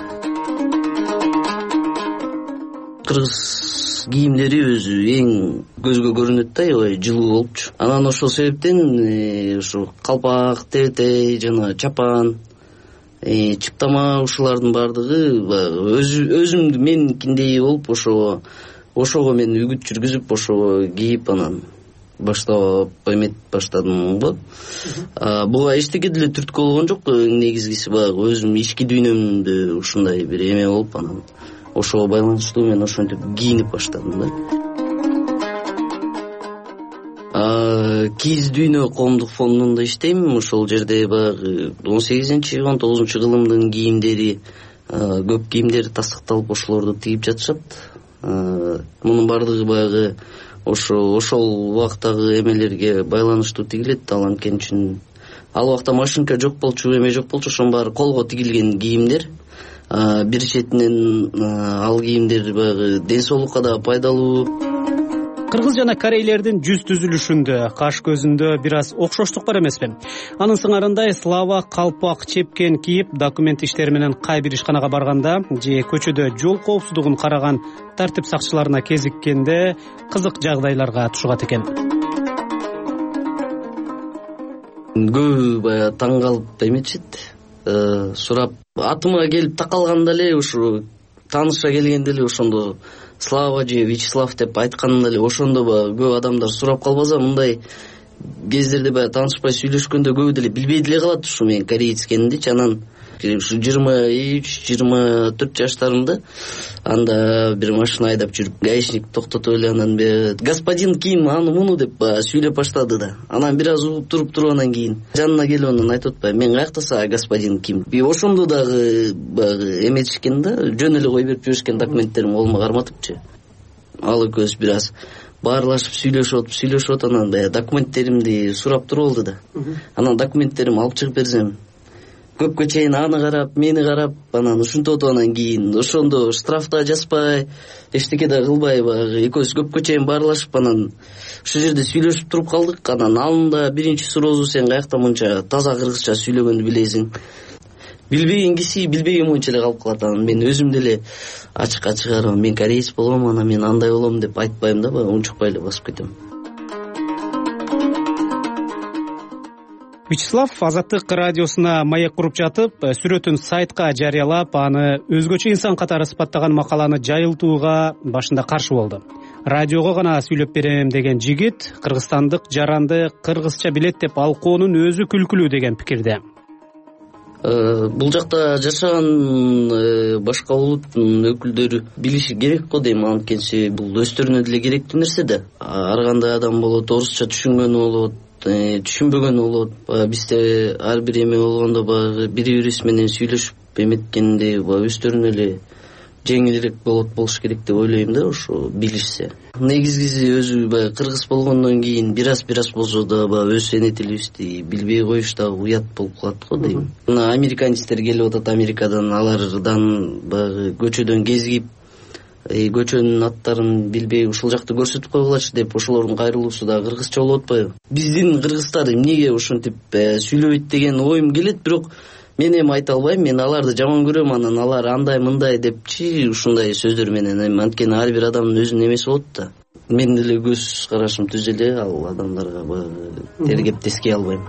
Кыргыз кийимдери өзү эң көзгө көрүнөт да, аябай жылуу болупчу. Анан ошол себептен ушу калпак, тебетей жана чапан, чыптама ушулардын баардыгы өзүмдү меникиндей болуп, ошого мен үгүт жүргүзүп, ошого кийип анан баштап эметип баштадым го. Буга эчтеке деле түрткү болгон жок. Негизгиси баягы өзүм ички дүйнөмдө ушундай бир эме болуп, анан ошого байланыштуу мен ошентип кийинип баштадым да. Киз дүйнө коомдук фондунда иштейм. Ошол жерде баягы 18-19 кылымдын кийимдери, көп кийимдери тастыкталып, ошолорду тигип жатышат. Мунун баардыгы баягы ошол убактагы эмелерге байланыштуу тигилет. Ал анткени үчүн ал убакта машинка жок болчу, эме жок болчу. Ошонун баары колго тигилген кийимдер. Бир четинен ал кийимдер баягы ден соолукка да пайдалуу. Кыргыз жана корейлердин жүз түзүлүшүндө, каш көзүндө бир аз окшоштук бар эмеспи? Анын сыңарындай Слава калпак, чепкен кийип, документ иштери менен кай бир ишканага барганда же көчөдө жол коопсуздугун караган тартип сакчыларына кезиккенде кызык жагдайларга тушугат экен. Көбү баягы таң калып эметишет, сурап, атыма келип такалганда эле, ушу тааныша келгенде эле ошондо Слава же Вячеслав деп айтканда эле ошондо көп адамдар сурап калбаса, мындай кездерде баягы таанышпай сүйлөшкөндө көбү деле билбей деле калат ушу мен кореец экенимдичи. Анан ушу 23-24 жаштарымда анда бир машина айдап жүрүп, гаишник токтотуп эле анан господин ким аны муну деп сүйлөп баштады да. Анан бир аз угуп туруп анан кийин жанына келип анан айтып атпайбы, мен каяктаса господин ким. Ошондо дагы баягы эметишкен да, жөн эле кой берип жиберишкен документтерим колума карматыпчы. Ал экөөбүз бир аз баарлашып сүйлөшүп анан документтеримди сурап туруп алды да. Анан документтеримди алып чыгып берсем, көпкө чейин аны карап, мени карап, анан ушинтип анан кийин ошондо штраф да жазбай, эчтеке да кылбай, баягы экөөбүз көпкө чейин баарлашып анан ушул жерде сүйлөшүп туруп калдык. Анан алында биринчи суроосу, сен каякта мынча таза кыргызча сүйлөгөндү билесиң? Билбеген киши билбеген боюнча эле калып калат. Анан мен өзүм деле ачык арам, мен кореец болом, анан мен андай болом деп айтпайм да, унчукпай эле басып кетем. Вячеслав Азаттык радиосуна маек куруп жатып, сүрөтүн сайтка жарыялап, аны өзгөчө инсан катары сыпаттаган макаланы жайылтууга башында каршы болду. Радиого гана сүйлөп берем деген жигит кыргызстандык жаранды кыргызча билет деп алкоонун өзү күлкүлүү деген пикирде. Бул жакта жашаган башка улуттун өкүлдөрү билиши керек го дейм, анткени бул өздөрүнө деле керектүү нерсе да. Ар кандай адам болот, орусча түшүнгөнү болот, түшүнбөгөнү болот. Бизде ар бир эме болгондо баягы бири бирибиз менен сүйлөшүп эметкенде өздөрүнө эле жеңилирээк болуш керек деп ойлойм да, ошо билишсе. Негизгиси өзү баягы кыргыз болгондон кийин бир аз болсо да өз эне тилибизди билбей коюш да уят болуп калат го дейм. Мына американецтер келип атат Америкадан, алардан баягы көчөдөн кезигип, көчөнүн аттарын билбей ушул жакты көрсөтүп койгулачы деп, ошолордун кайрылуусу да кыргызча болуп атпайбы? Биздин кыргыздар эмнеге ушинтип сүйлөбөйт деген оюм келет, бирок мен эми айта албайм. Мен аларды жаман көрөм, анан алар андай мындай депчи ушундай сөздөр менен, анткени ар бир адамдын өзүнүн эмеси болот да. Мен деле көз карашым түз эле, ал адамдарга тергеп тескей албайм.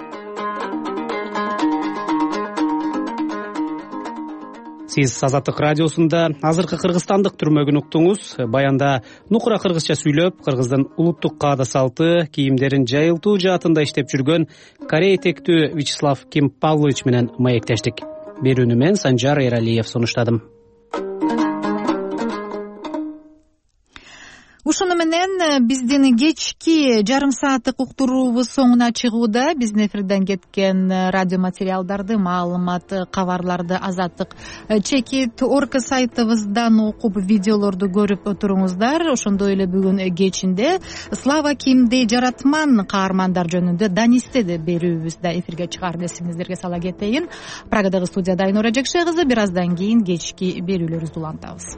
Сиз Азаттык радиосунда азыркы кыргызстандык түрмөгүн уктуңуз. Баянда нукура кыргызча сүйлөп, кыргыздын улуттук каада салты, кийимдерин жайылтуу жаатында иштеп жүргөн Корей тектүү Вячеслав Ким Павлович менен маектештик. Берүүнү мен Санжар Эралиев сунуштадым. Ушуну менен биздин кечки жарым сааттык уктуруубуз соңуна чыгууда. Биздин эфирден кеткен радио материалдарды, маалымат, кабарларды Азаттык чекит орг сайтыбыздан окуп, видеолорду көрүп туруңуздар. Ошондой эле бүгүн кечинде Слава Кимди жаратман каармандар жөнүндө Данисте берүүбүз да эфирге чыгарды. Эсиңиздерге сала кетейин. Прагадагы студияда Айнура Жекше кызы. Бир аздан кийин кечки берүүлөрүбүздү улантабыз.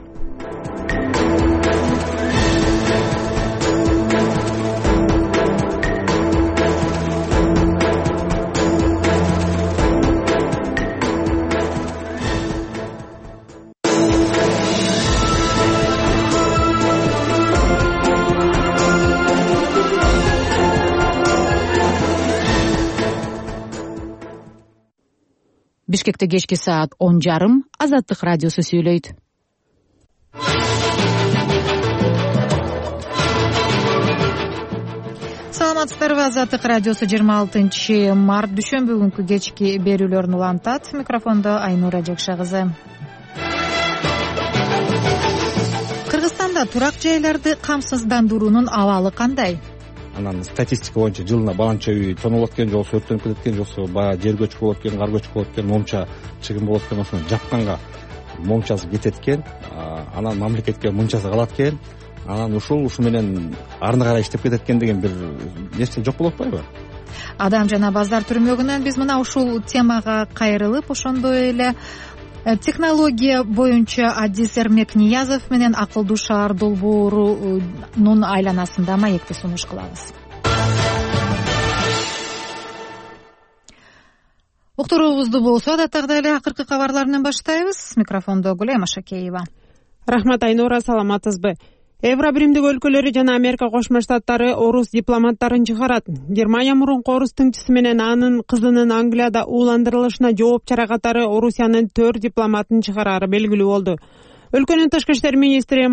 Бишкекте кечки саат 10:30 Азаттык радиосу сүйлөйт. Саламатсыздарбы? Азаттык радиосу 26 март дүйшөмбү күнкү кечки берүүлөрүн улантат. Микрофондо Айнура Жекше кызы. Кыргызстанда турак жайларды камсыздандыруунун абалы кандай? Анан статистика боюнча жылына баланча үй тонулуп кеткен, же болбосо өрттөнүп кеткен, же болбосо баягы жер көчкү болот экен, кар көчкү болот экен, момча чыгым болот экен, ошону жапканга момчасы кетет экен, анан мамлекетке мынчасы калат экен, анан ушу менен арны карай иштеп кетет экен деген бир нерсе жок болуп атпайбы? Адам жана базар түрмөгүнөн биз мына ушул темага кайрылып, ошондой эле технология боюнча Адис Эрмекниязов менен акылдуу шаар долбоорунун айланасында маекти сунуш кылабыз. Уктуруубузду болсо адаттагыдай эле акыркы кабарларынан баштайбыз. Микрофондо Гүлай Машакеева. Рахмат, Айнура, саламатсызбы? Евробиримдик өлкөлөрү жана Америка Кошмо Штаттары орус дипломаттарын чыгарат. Германия мурунку орус тыңчысы менен анын кызынын Англияда ууландырылышына жооп чара катары Орусиянын 4 дипломатын чыгарары белгилүү болду. Өлкөнүн тышкы иштер министри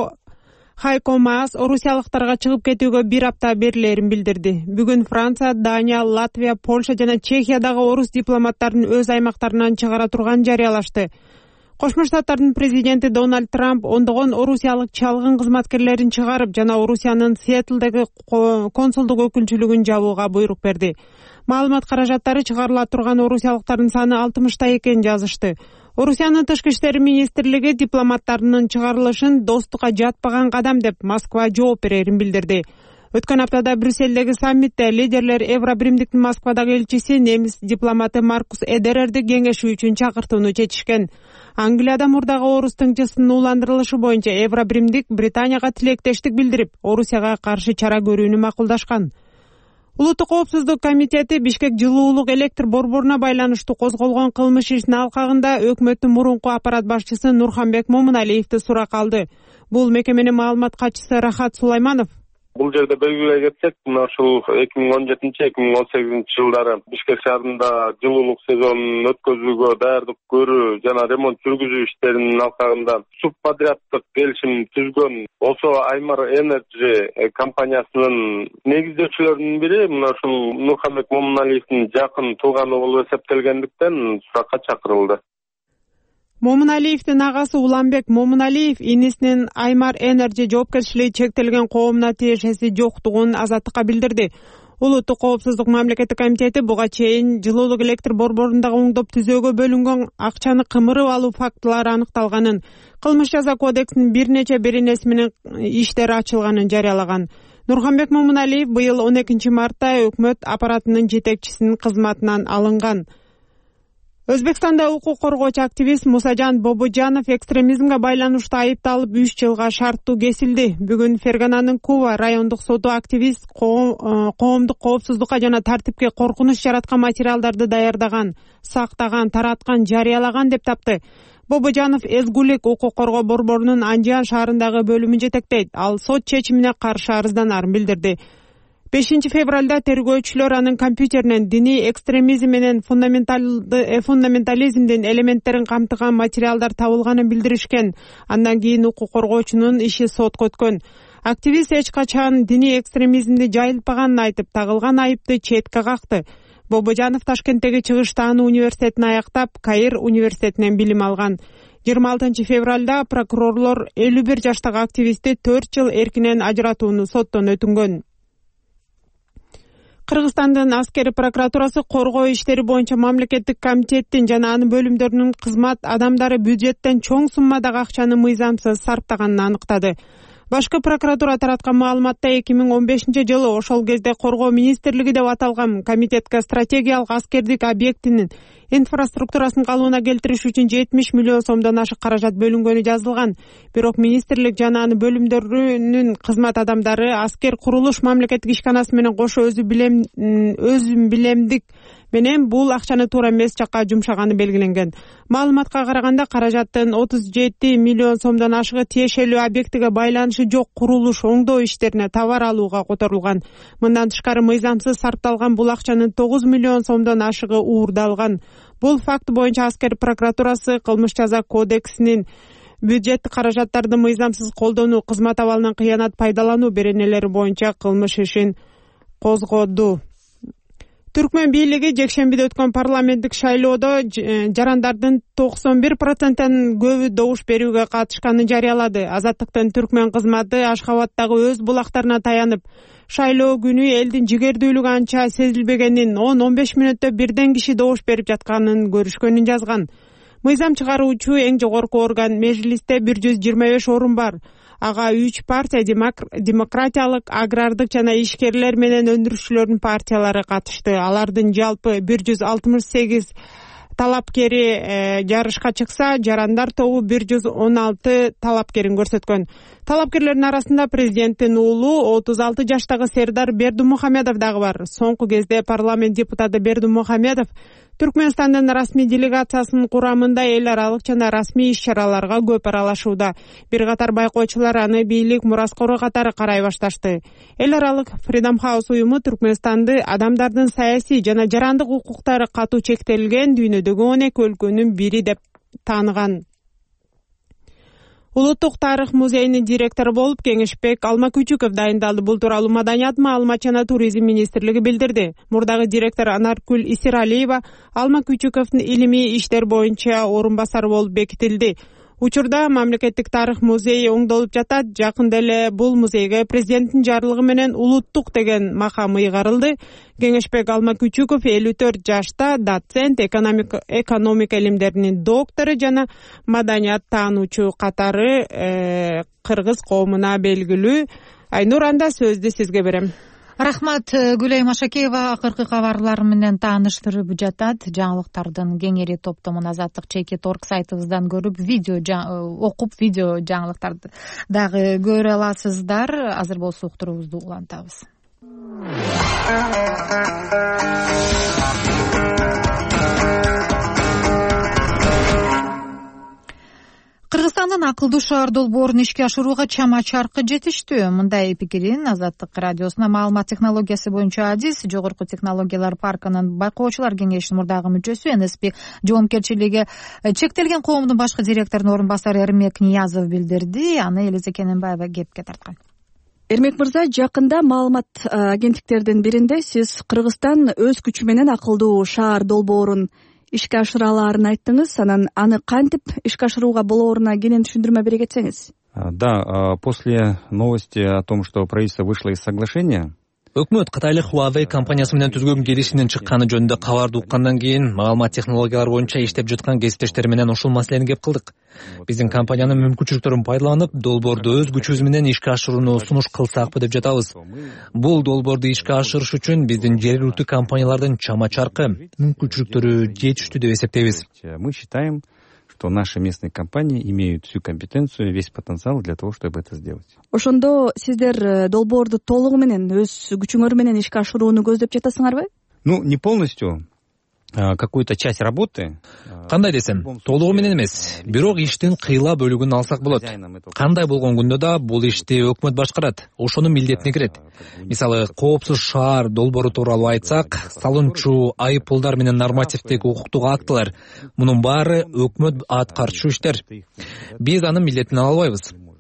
Хайко Маас орусиялыктарга чыгып кетүүгө 1 апта берилерин билдирди. Бүгүн Франция, Дания, Латвия, Польша жана Чехиядагы орус дипломаттарын өз аймактарынан чыгара турганын жарыялашты. Кошмо Штаттардын президенти Дональд Трамп ондогон орусиялык чалгын кызматкерлерин чыгарып жана Орусиянын Сиэтлдеги консулдук өкүлчүлүгүн жабууга буйрук берди. Маалымат каражаттары чыгарыла турган орусиялыктардын саны 60та экенин жазышты. Орусиянын тышкы иштер министрлиги дипломаттарынын чыгарылышын достукка жатпаган кадам деп Москва жооп берерин билдирди. Өткөн аптада Брюсселдеги саммитте лидерлер Евробиримдиктин Москвадагы элчиси немис дипломаты Маркус Эдерерди кеңешүү үчүн чакыртууну чечишкен. Англияда мурдагы орус тыңчысынын ууландырылышы боюнча Евробиримдик Британияга тилектештик билдирип, Орусияга каршы чара көрүүнү макулдашкан. Улуттук коопсуздук комитети Бишкек жылуулук электр борборуна байланыштуу козголгон кылмыш ишинин алкагында өкмөттүн мурунку аппарат башчысы Нурханбек Момуналиевди суракка алды. Бул мекеменин маалымат катчысы Рахат Сулайманов Бул жерде белгилей кетсек, мына ушул 2017-2018 жылдары Бишкек шаарында жылуулук сезонун өткөзүүгө даярдык көрүү жана ремонт жүргүзүү иштеринин алкагында субподряддык келишим түзгөн Осо Аймар Энерджи компаниясынын негиздөөчүлөрүнүн бири мына ушул Нурханбек Момуналиевдин жакын тууганы болуп эсептелгендиктен суракка чакырылды. Момуналиевдин агасы Уланбек Момуналиев инисинин Аймар Энерджи жоопкерчилиги чектелген коомуна тиешеси жоктугун Азаттыкка билдирди. Улуттук коопсуздук мамлекеттик комитети буга чейин жылуулук электр борборундагы оңдоп түзөөгө бөлүнгөн акчаны кымырып алуу фактылары аныкталганын, кылмыш жаза кодексинин бир нече беренеси менен иштери ачылганын жарыялаган. Нурханбек Момуналиев быйыл 12 мартта өкмөт аппаратынын жетекчисинин кызматынан алынган. Өзбекстанда укук коргоочу активист Мусажан Бобожанов экстремизмге байланыштуу айыпталып 3 жылга шарттуу кесилди. Бүгүн Фергананын Кува райондук соту активист коомдук коопсуздукка жана тартипке коркунуч жараткан материалдарды даярдаган, сактаган, тараткан, жарыялаган деп тапты. Бобожанов Эзгулик укук коргоо борборунун Анжиан шаарындагы бөлүмүн жетектейт. Ал сот чечимине каршы арызданарын билдирди. 5 февралда тергөөчүлөр анын компьютеринен диний экстремизм менен фундаментализмдин элементтерин камтыган материалдар табылганын билдиришкен. Андан кийин укук коргоочунун иши сотко өткөн. Активист эч качан диний экстремизмди жайылтпаганын айтып, тагылган айыпты четке какты. Бобожанов Ташкенттеги Чыгыш таануу университетин аяктап, Каир университетинен билим алган. 26 прокурорлор 51 жаштагы активистти 4 жыл эркинен ажыратууну соттон өтүнгөн. Кыргызстандын аскери прокуратурасы коргоо иштери боюнча мамлекеттик комитеттин жана анын бөлүмдөрүнүн кызмат адамдары бюджеттен чоң суммадагы акчаны мыйзамсыз сарптаганын аныктады. Башкы прокуратура тараткан маалыматта 2015-жылы ошол кезде коргоо министрлиги деп аталган комитетке стратегиялык аскердик объектинин инфраструктурасын калыбына келтириш үчүн 70 миллион сомдон ашык каражат бөлүнгөнү жазылган. Бирок министрлик жана анын бөлүмдөрүнүн кызмат адамдары аскер курулуш мамлекеттик ишканасы менен кошо өзү билемдик менен бул акчаны туура эмес жакка жумшаганы белгиленген. Маалыматка караганда каражаттын 37 миллион сомдон ашыгы тиешелүү объектиге байланышы жок курулуш оңдоо иштерине товар алууга которулган. Мындан тышкары мыйзамсыз сарпталган бул акчанын 9 миллион сомдон ашыгы уурдалган. Бул факт боюнча аскер прокуратурасы кылмыш жаза кодексинин бюджеттик каражаттарды мыйзамсыз колдонуу, кызмат абалынан кыянат пайдалануу беренелери боюнча кылмыш ишин козгоду. Түркмөн бийлиги жекшембиде өткөн парламенттик шайлоодо жарандардын 91%-тен көбү добуш берүүгө катышканын жарыялады. Азаттыктын түркмөн кызматы Ашхабадтагы өз булактарына таянып, шайлоо күнү элдин жигердүүлүгү анча сезилбегенин, 10-15 мүнөттө бирден киши добуш берип жатканын көрүшкөнүн жазган. Мыйзам чыгаруучу эң жогорку орган межлисте 125 орун бар. Ага 3 партия демократиялык, агрардык жана ишкерлер менен өндүрүшчүлөрдүн партиялары катышты. Алардын жалпы 168 талапкери жарышка чыкса, жарандар тобу 116 талапкерин көрсөткөн. Талапкерлердин арасында президенттин уулу 36 жаштагы Сердар Бердумухамедов дагы бар. Соңку кезде парламент депутаты Бердумухамедов Түркмөнстандын расмий делегациясынын курамында эл аралык жана расмий иш-чараларга көп аралашууда. Бир катар байкоочулар аны бийлик мураскору катары карай башташты. Эл аралык Freedom House уюму Түркмөнстанды адамдардын саясий жана жарандык укуктары катуу чектелген дүйнөдөгү 12 өлкөнүн бири деп тааныган. Улуттук тарых музейинин директору болуп Кеңешбек Алмакүчүков дайындалды. Бул тууралуу Маданият, маалымат жана туризм министрлиги билдирди. Мурдагы директор Анаркүл Исиралиева Алмакүчүковдун илимий иштер боюнча орун басары болуп бекитилди. Учурда мамлекеттик тарых музейи оңдолуп жатат. Жакында эле бул музейге президенттин жарлыгы менен улуттук деген макам ыйгарылды. Кеңешбек Алмакүчүков 54 жашта, доцент, экономика илимдеринин доктору жана маданият таануучу катары кыргыз коомуна белгилүү. Айнур, анда сөздү сизге берем. Рахмат, Гүлай Машакеева акыркы кабарлар менен тааныштырып жатат. Жаңылыктардын кеңири топтомун Азаттык ЧК.орг сайтыбыздан көрүп, окуп видео жаңылыктарды дагы көрө аласыздар. Азыр болсо уктуруубузду улантабыз. Кыргызстандын акылдуу шаар долбоорун ишке ашырууга чама чаркы жетиштүү. Мындай пикирин Азаттык радиосуна маалымат технологиясы боюнча адис Жогорку технологиялар паркынын байкоочулар кеңешинин мурдагы мүчөсү НСП жоопкерчилиги чектелген коомдун башкы директорунун орун басары Эрмек Ниязов билдирди. Аны Элиза Кененбаева кепке тарткан. Эрмек мырза, жакында маалымат агенттиктердин биринде сиз Кыргызстан өз күчү менен акылдуу шаар долбоорун ишке ашыра алаарын айттыңыз. Анан аны кантип ишке ашырууга болооруна кенен түшүндүрмө бере кетсеңиз. Да, после новости о том, что правительство вышло из соглашения, Өкмөт Кытайлык Huawei компаниясы менен түзгөн келишимдин чыкканы жөнүндө кабарды уккандан кийин маалымат технологиялар боюнча иштеп жаткан кесиптештер менен ушул маселени кеп кылдык. Биздин компаниянын мүмкүнчүлүктөрүн пайдаланып, долбоорду өз күчүбүз менен ишке ашырууну сунуш кылсакпы деп жатабыз. Бул долбоорду ишке ашырыш үчүн биздин жергиликтүү компаниялардын чама чаркы мүмкүнчүлүктөрү жетиштүү деп эсептейбиз. Мы считаем, что наши местные компании имеют всю компетенцию, весь потенциал для того, чтобы это сделать. Ошондо сиздер долбоорду толугу менен өз күчүңөр менен ишке ашырууну көздөп жатасыңарбы? Не полностью. Какую-то часть работы. Кандай десем, толугу менен эмес, бирок иштин кыйла бөлүгүн алсак болот. Кандай болгон күндө да бул ишти өкмөт башкарат, ошонун милдетине кирет. Мисалы, коопсуз шаар долбоору тууралуу айтсак, салымчу, айыппулдар менен нормативдик укуктук актылар, мунун баары өкмөт аткарчу иштер. Биз анын милдетин ала албайбыз.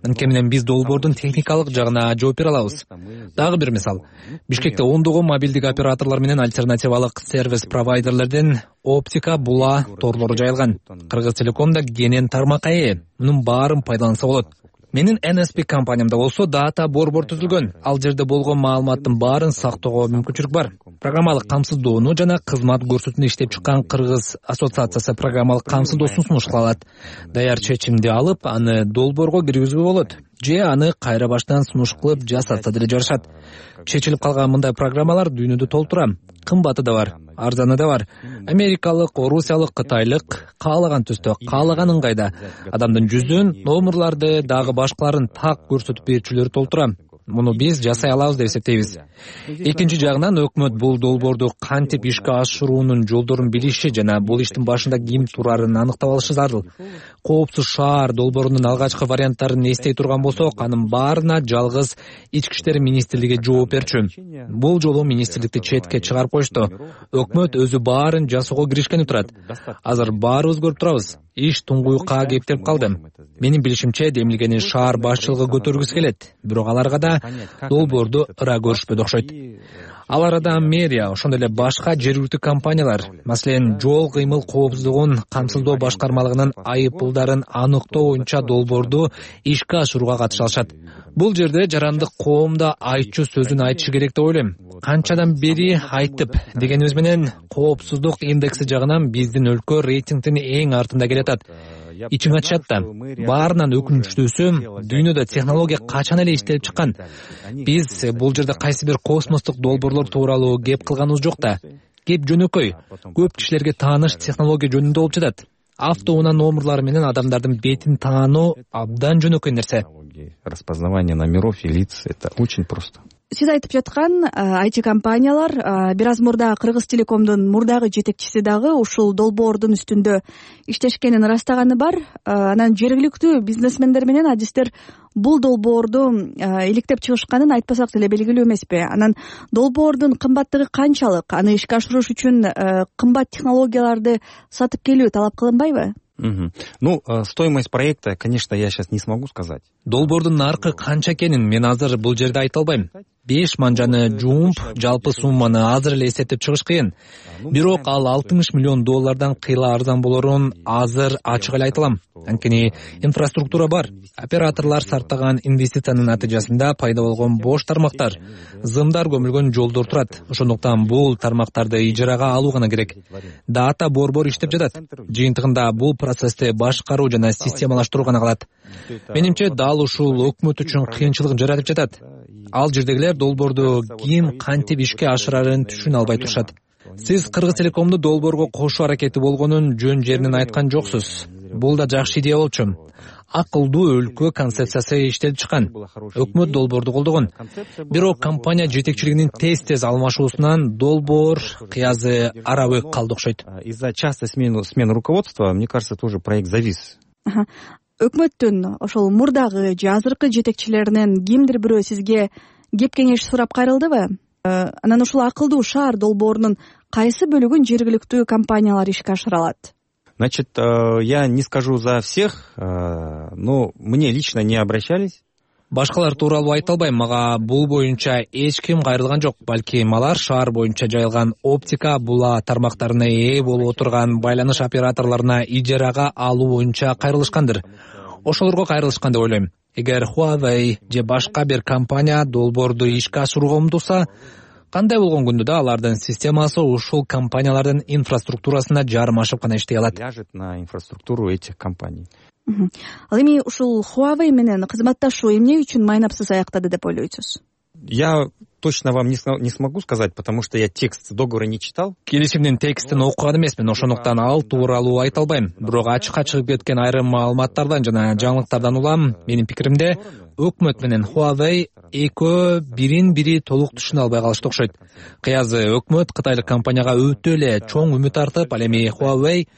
Анткени менен биз долбоордун техникалык жагына жооп бере алабыз. Дагы бир мисал, Бишкекте ондогон мобилдик операторлор менен альтернативалык сервис провайдерлердин оптика була торлору жайылган. Кыргыз Телекомда кенен тармакка ээ. Мунун баарын пайдаланса болот. Менин NSP компаниямда болсо дата борбор түзүлгөн. Ал жерде болгон маалыматтын баарын сактоого мүмкүнчүлүк бар. Программалык камсыздоону жана кызмат көрсөтүүнү иштеп чыккан Кыргыз ассоциациясы программалык камсыздоосун сунуш кылат. Даяр чечимди алып, аны долбоорго киргизүүгө болот. Же аны кайра баштан сунуш кылып жасаса деле жарышат. Чечилип калган мындай программалар дүйнөдө толтура. Кымбаты да бар, арзаны да бар. Америкалык, орусиялык, кытайлык, каалаган түстө, каалаган ыңгайда адамдын жүзүн, номерларды, дагы башкаларын так көрсөтүп берүүчүлөр толтура. Муну биз жасай алабыз деп эсептейбиз. Экинчи жагынан өкмөт бул долбоорду кантип ишке ашыруунун жолдорун билиши жана бул иштин башында ким турарын аныктап алышы зарыл. Коопсуз шаар долбоорунун алгачкы варианттарын эстей турган болсок, анын баарына жалгыз Ички иштер министрлиги жооп берчү. Бул жолу министрликти четке чыгарып коюшту. Өкмөт өзү баарын жасоого киришкени турат. Азыр баарыбыз көрүп турабыз. Иш туңгуюкка кептелип калды. Менин билишимче, демилгени шаар башчылыгы көтөргүсү келет. Бирок аларга да долбоорду ыра көрүшпөдү окшойт. Ал арада мэрия, ошондой эле башка жергиликтүү компаниялар, маселен, жол кыймыл коопсуздугун камсыздоо башкармалыгынын айыппулдарын аныктоо боюнча долбоорду ишке ашырууга катыша алышат. Бул жерде жарандык коом да айтчу сөзүн айтышы керек деп ойлойм. Канчадан бери айтып дегенибиз менен коопсуздук индекси жагынан биздин өлкө рейтингдин эң артында келатат. Ичиң ачышат да. Баарынан өкүнүчтүүсү, дүйнөдө технология качан эле иштелип чыккан. Биз бул жерде кайсы бир космостук долбоорлор тууралуу кеп кылганыбыз жок да. Кеп жөнөкөй, көп кишилерге тааныш технология жөнүндө болуп жатат. Автоунаа номерлары менен адамдардын бетин таануу абдан жөнөкөй нерсе. Распознавание номеров и лиц — это очень просто. Сиз айтып жаткан IT компаниялар бир аз мурда Кыргыз Телекомдун мурдагы жетекчиси дагы ушул долбоордун үстүндө иштешкенин ырастаганы бар. Анан жергиликтүү бизнесмендер менен адистер бул долбоорду иликтеп чыгышканын айтпасак деле белгилүү эмеспи? Анан долбоордун кымбаттыгы канчалык? Аны ишке ашырыш үчүн кымбат технологияларды сатып келүү талап кылынбайбы? Ну, стоимость проекта, конечно, я сейчас не смогу сказать. Долбоордун наркы канча экенин мен азыр бул жерде айта албайм. 5 манжаны жууп, жалпы сумманы азыр эле эсептеп чыгыш кыйын. Бирок ал 60 миллион доллардан кыйла арзан болорун азыр ачык эле айта алам. Анткени инфраструктура бар. Операторлор сартаган инвестициянын натыйжасында пайда болгон бош тармактар, зымдар көмүлгөн жолдор турат. Ошондуктан бул тармактарды ижарага алуу гана керек. Дата борбор иштеп жатат. Жыйынтыгында бул процессти башкаруу жана системалаштыруу гана калат. Менимче дал ушул өкмөт үчүн кыйынчылык жаратып жатат. Ал жердегилер долбоорду ким кантип ишке ашырарын түшүнө албай турушат. Сиз Кыргыз Телекомду долбоорго кошуу аракети болгонун жөн жеринен айткан жоксуз. Бул да жакшы идея болчу. Акылдуу өлкө концепциясы иштелип чыккан. Өкмөт долбоорду колдогон. Бирок компания жетекчилигинин тез алмашуусунан долбоор кыязы арабөк калды окшойт. Из-за частой смены руководства, мне кажется, тоже проект завис. Өкмөттүн ошол мурдагы же азыркы жетекчилеринен кимдир бирөө сизге кеп кеңеш сурап кайрылдыбы? Анан ушул акылдуу шаар долбоорунун кайсы бөлүгүн жергиликтүү компаниялар ишке ашыра алат? Значит, я не скажу за всех, но мне лично не обращались. Башкалар тууралуу айта албайм, мага бул боюнча эч ким кайрылган жок. Балким алар шаар боюнча жайылган оптика була тармактарына ээ болуп отурган байланыш операторлоруна ижарага алуу боюнча кайрылышкандыр. Ошолорго кайрылышкан деп ойлойм. Эгер Huawei же башка бир компания долбоорду ишке ашырууга умтулса, кандай болгон күндө да алардын системасы ушул компаниялардын инфраструктурасына жармашып гана иштей алат. Ляжет на инфраструктуру этих компаний. Ал эми ушул Huawei менен кызматташуу эмне үчүн майнапсыз аяктады деп ойлойсуз? Я точно вам не смогу сказать, потому что я текст договора не читал. Келишимдин текстин окуган эмесмин, ошондуктан ал тууралуу айта албайм. Бирок ачыкка чыгып кеткен айрым маалыматтардан жана жаңылыктардан улам, менин пикиримде, өкмөт менен Huawei экөө бирин-бири толук түшүнө албай калышты окшойт. Кыязы өкмөт кытайлык компанияга өтө эле чоң үмүт артып, ал эми Huawei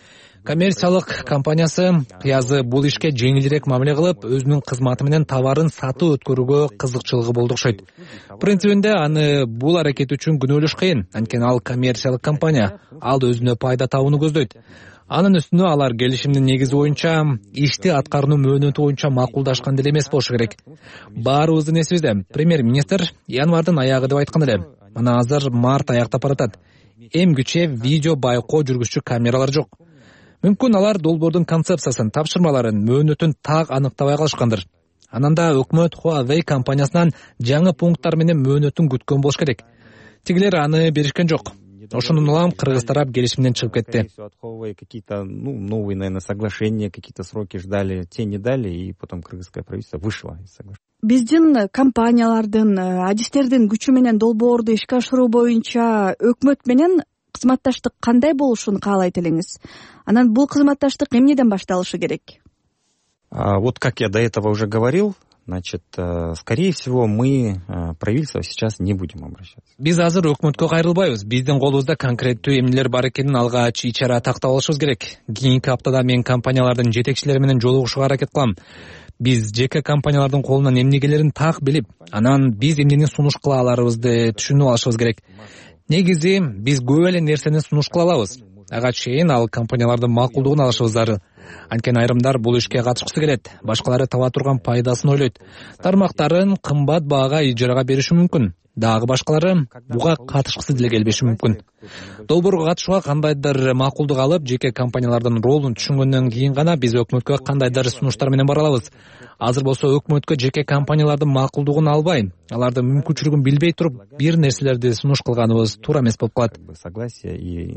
коммерциялык компаниясы Кыязы бул ишке жеңилирээк мамиле кылып, өзүнүн кызматы менен товарын сатып өткөрүүгө кызыкчылыгы болду окшойт. Принцибинде аны бул аракет үчүн күнөөлөш кыйын, анткени ал коммерциялык компания, ал өзүнө пайда табууну көздөйт. Анын үстүнө алар келишимдин негизи боюнча ишти аткаруу мөөнөтү боюнча макулдашкан деле эмес болушу керек. Баарыбыздын эсибизде, премьер-министр январдын аягы деп айткан эле. Мына азыр март аяктап баратат. Эң күчөп видео байкоо жүргүзчү камералар жок. Мүмкүн алар долбоордун концепциясын, тапшырмаларын, мөөнөтүн так аныктабай калышкандыр. Анан да өкмөт Huawei компаниясынан жаңы пункттар менен мөөнөтүн күткөн болуш керек. Тигилер аны беришкен жок. Ошондон улам кыргыз тарап келишимден чыгып кетти. Какие-то новые, наверное, соглашения, какие-то сроки ждали, те не дали, и потом кыргызское правительство вышло из соглашения. Биздин компаниялардын, адистердин күчү менен долбоорду ишке ашыруу боюнча өкмөт менен кызматташтык кандай болушун каалайт элеңиз? Анан бул кызматташтык эмнеден башталышы керек? Вот как я до этого уже говорил, значит, скорее всего, мы правительство сейчас не будем обращаться. Биз азыр өкмөткө кайрылбайбыз. Биздин колубузда конкреттүү эмнелер бар экенин алгач ичара тактап алышыбыз керек. Кийинки аптада мен компаниялардын жетекчилери менен жолугушууга аракет кылам. Биз жеке компаниялардын колунан эмне келерин так билип, анан биз эмнени сунуш кыла аларыбызды түшүнүп алышыбыз керек. Негизи биз көп эле нерсени сунуш кыла алабыз. Ага чейин ал компаниялардын макулдугун алышыбыз зарыл. Анткени айрымдар бул ишке катышкысы келет, башкалары таба турган пайдасын ойлойт. Тармактарын кымбат баага ижарага бериши мүмкүн. Дагы башкалары буга катышкысы деле келбеши мүмкүн. Долбоорго катышууга кандайдыр макулдук алып, жеке компаниялардын ролун түшүнгөндөн кийин гана биз өкмөткө кандайдыр сунуштар менен бара алабыз. Азыр болсо өкмөткө жеке компаниялардын макулдугун албай, алардын мүмкүнчүлүгүн билбей туруп, бир нерселерди сунуш кылганыбыз туура эмес болуп калат. Согласие и,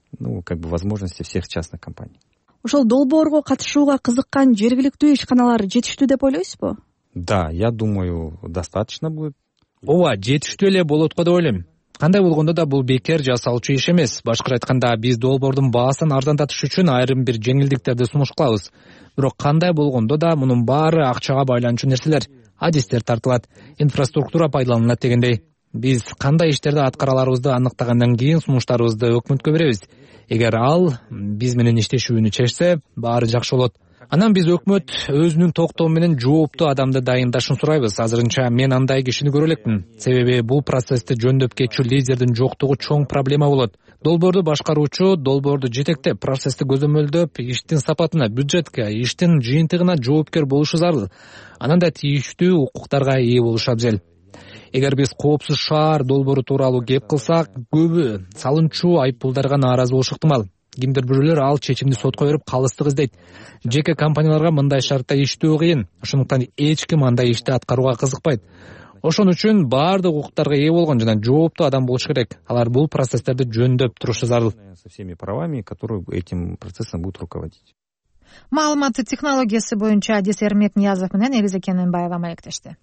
возможности всех частных компаний. Ошол долбоорго катышууга кызыккан жергиликтүү ишканалар жетиштүү деп ойлойсузбу? Да, я думаю, достаточно будет. Ооба, жетиштүү эле болот го деп ойлойм. Кандай болгондо да бул бекер жасалчу иш эмес. Башкача айтканда, биз долбоордун баасын арзандатыш үчүн айрым бир жеңилдиктерди сунуш кылабыз. Бирок кандай болгондо да мунун баары акчага байланчу нерселер. Адистер тартылат, инфраструктура пайдаланылат дегендей. Биз кандай иштерди аткара аларыбызды аныктагандан кийин сунуштарыбызды өкмөткө беребиз. Эгер ал биз менен иштешүүнү чечсе, баары жакшы болот. Анан биз өкмөт өзүнүн токтоо менен жооптуу адамды дайындашын сурайбыз. Азырынча мен андай кишини көрө элекмин. Себеби бул процессти жөндөп кетчү лидердин жоктугу чоң проблема болот. Долбоорду башкаруучу, долбоорду жетектеп, процессти көзөмөлдөп, иштин сапатына, бюджетке, иштин жыйынтыгына жоопкер болушу зарыл. Анан да тийиштүү укуктарга ээ болушу абзел. Эгер биз коопсуз шаар долбоору тууралуу кеп кылсак, көбү салымчу айыппулдарга нааразы болушу ыктымал. Кимдир бирөөлөр ал чечимди сотко берип калыстык издейт. Жеке компанияларга мындай шартта иштөө кыйын. Ошондуктан эч ким андай ишти аткарууга кызыкпайт. Ошон үчүн баардык укуктарга ээ болгон жана жооптуу адам болуш керек. Алар бул процесстерди жөндөп турушу зарыл. Со всеми правами, которые этим процессом будут руководить. Маалымат технологиясы боюнча адис Эрмек Ниязов менен Элиза Кененбаева маектешти.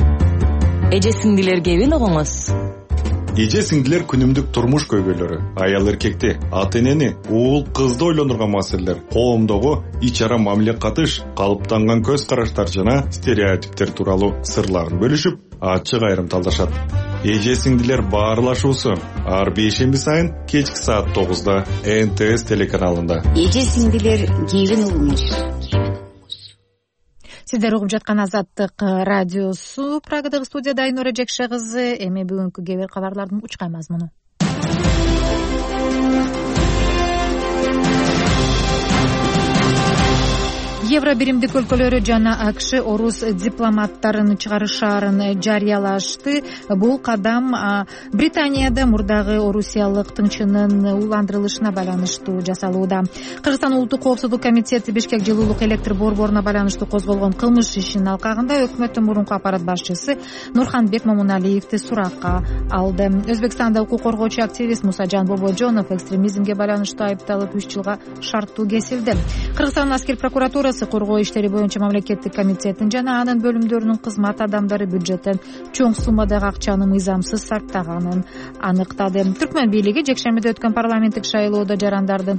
Эже сиңдилерге эбин огоңуз. Эже сиңдилер күнүмдүк турмуш көйгөйлөрү, аял эркекти, ата энени, уул кызды ойлондурган маселелер, коомдогу ич ара мамиле катыш, калыптанган көз караштар жана стереотиптер тууралуу сырларын бөлүшүп, ачык айрымталдашат. Эже сиңдилер баарлашуусу ар бейшемби сайын кечки саат 9-да НТС телеканалында. Эже сиңдилер кийбин угуңуз. Сиздер угуп жаткан Азаттык радиосу. Прагадагы студияда Айнура Жекше кызы. Эми бүгүнкү кээ бир кабарлардын учкай мазмуну. Евро биримдик өлкөлөрү жана АКШ орус дипломаттарын чыгарышаарын жарыялашты. Бул кадам Британияда мурдагы орусиялык тыңчынын уландырылышына байланыштуу жасалууда. Кыргызстан улуттук коопсуздук комитети Бишкек жылуулук электр борборуна байланыштуу козголгон кылмыш ишинин алкагында өкмөттүн мурунку аппарат башчысы Нурханбек Момуналиевди суракка алды. Өзбекстанда укук коргоочу активист Мусажан Бобожонов экстремизмге байланыштуу айыпталып 3 жылга шарттуу кесилди. Кыргызстан аскер прокуратурасы компаниясы коргоо иштери боюнча мамлекеттик комитетин жана анын бөлүмдөрүнүн кызмат адамдары бюджеттен чоң суммадагы акчаны мыйзамсыз сарптаганын аныктады. Түркмөн бийлиги жекшембиде өткөн парламенттик шайлоодо жарандардын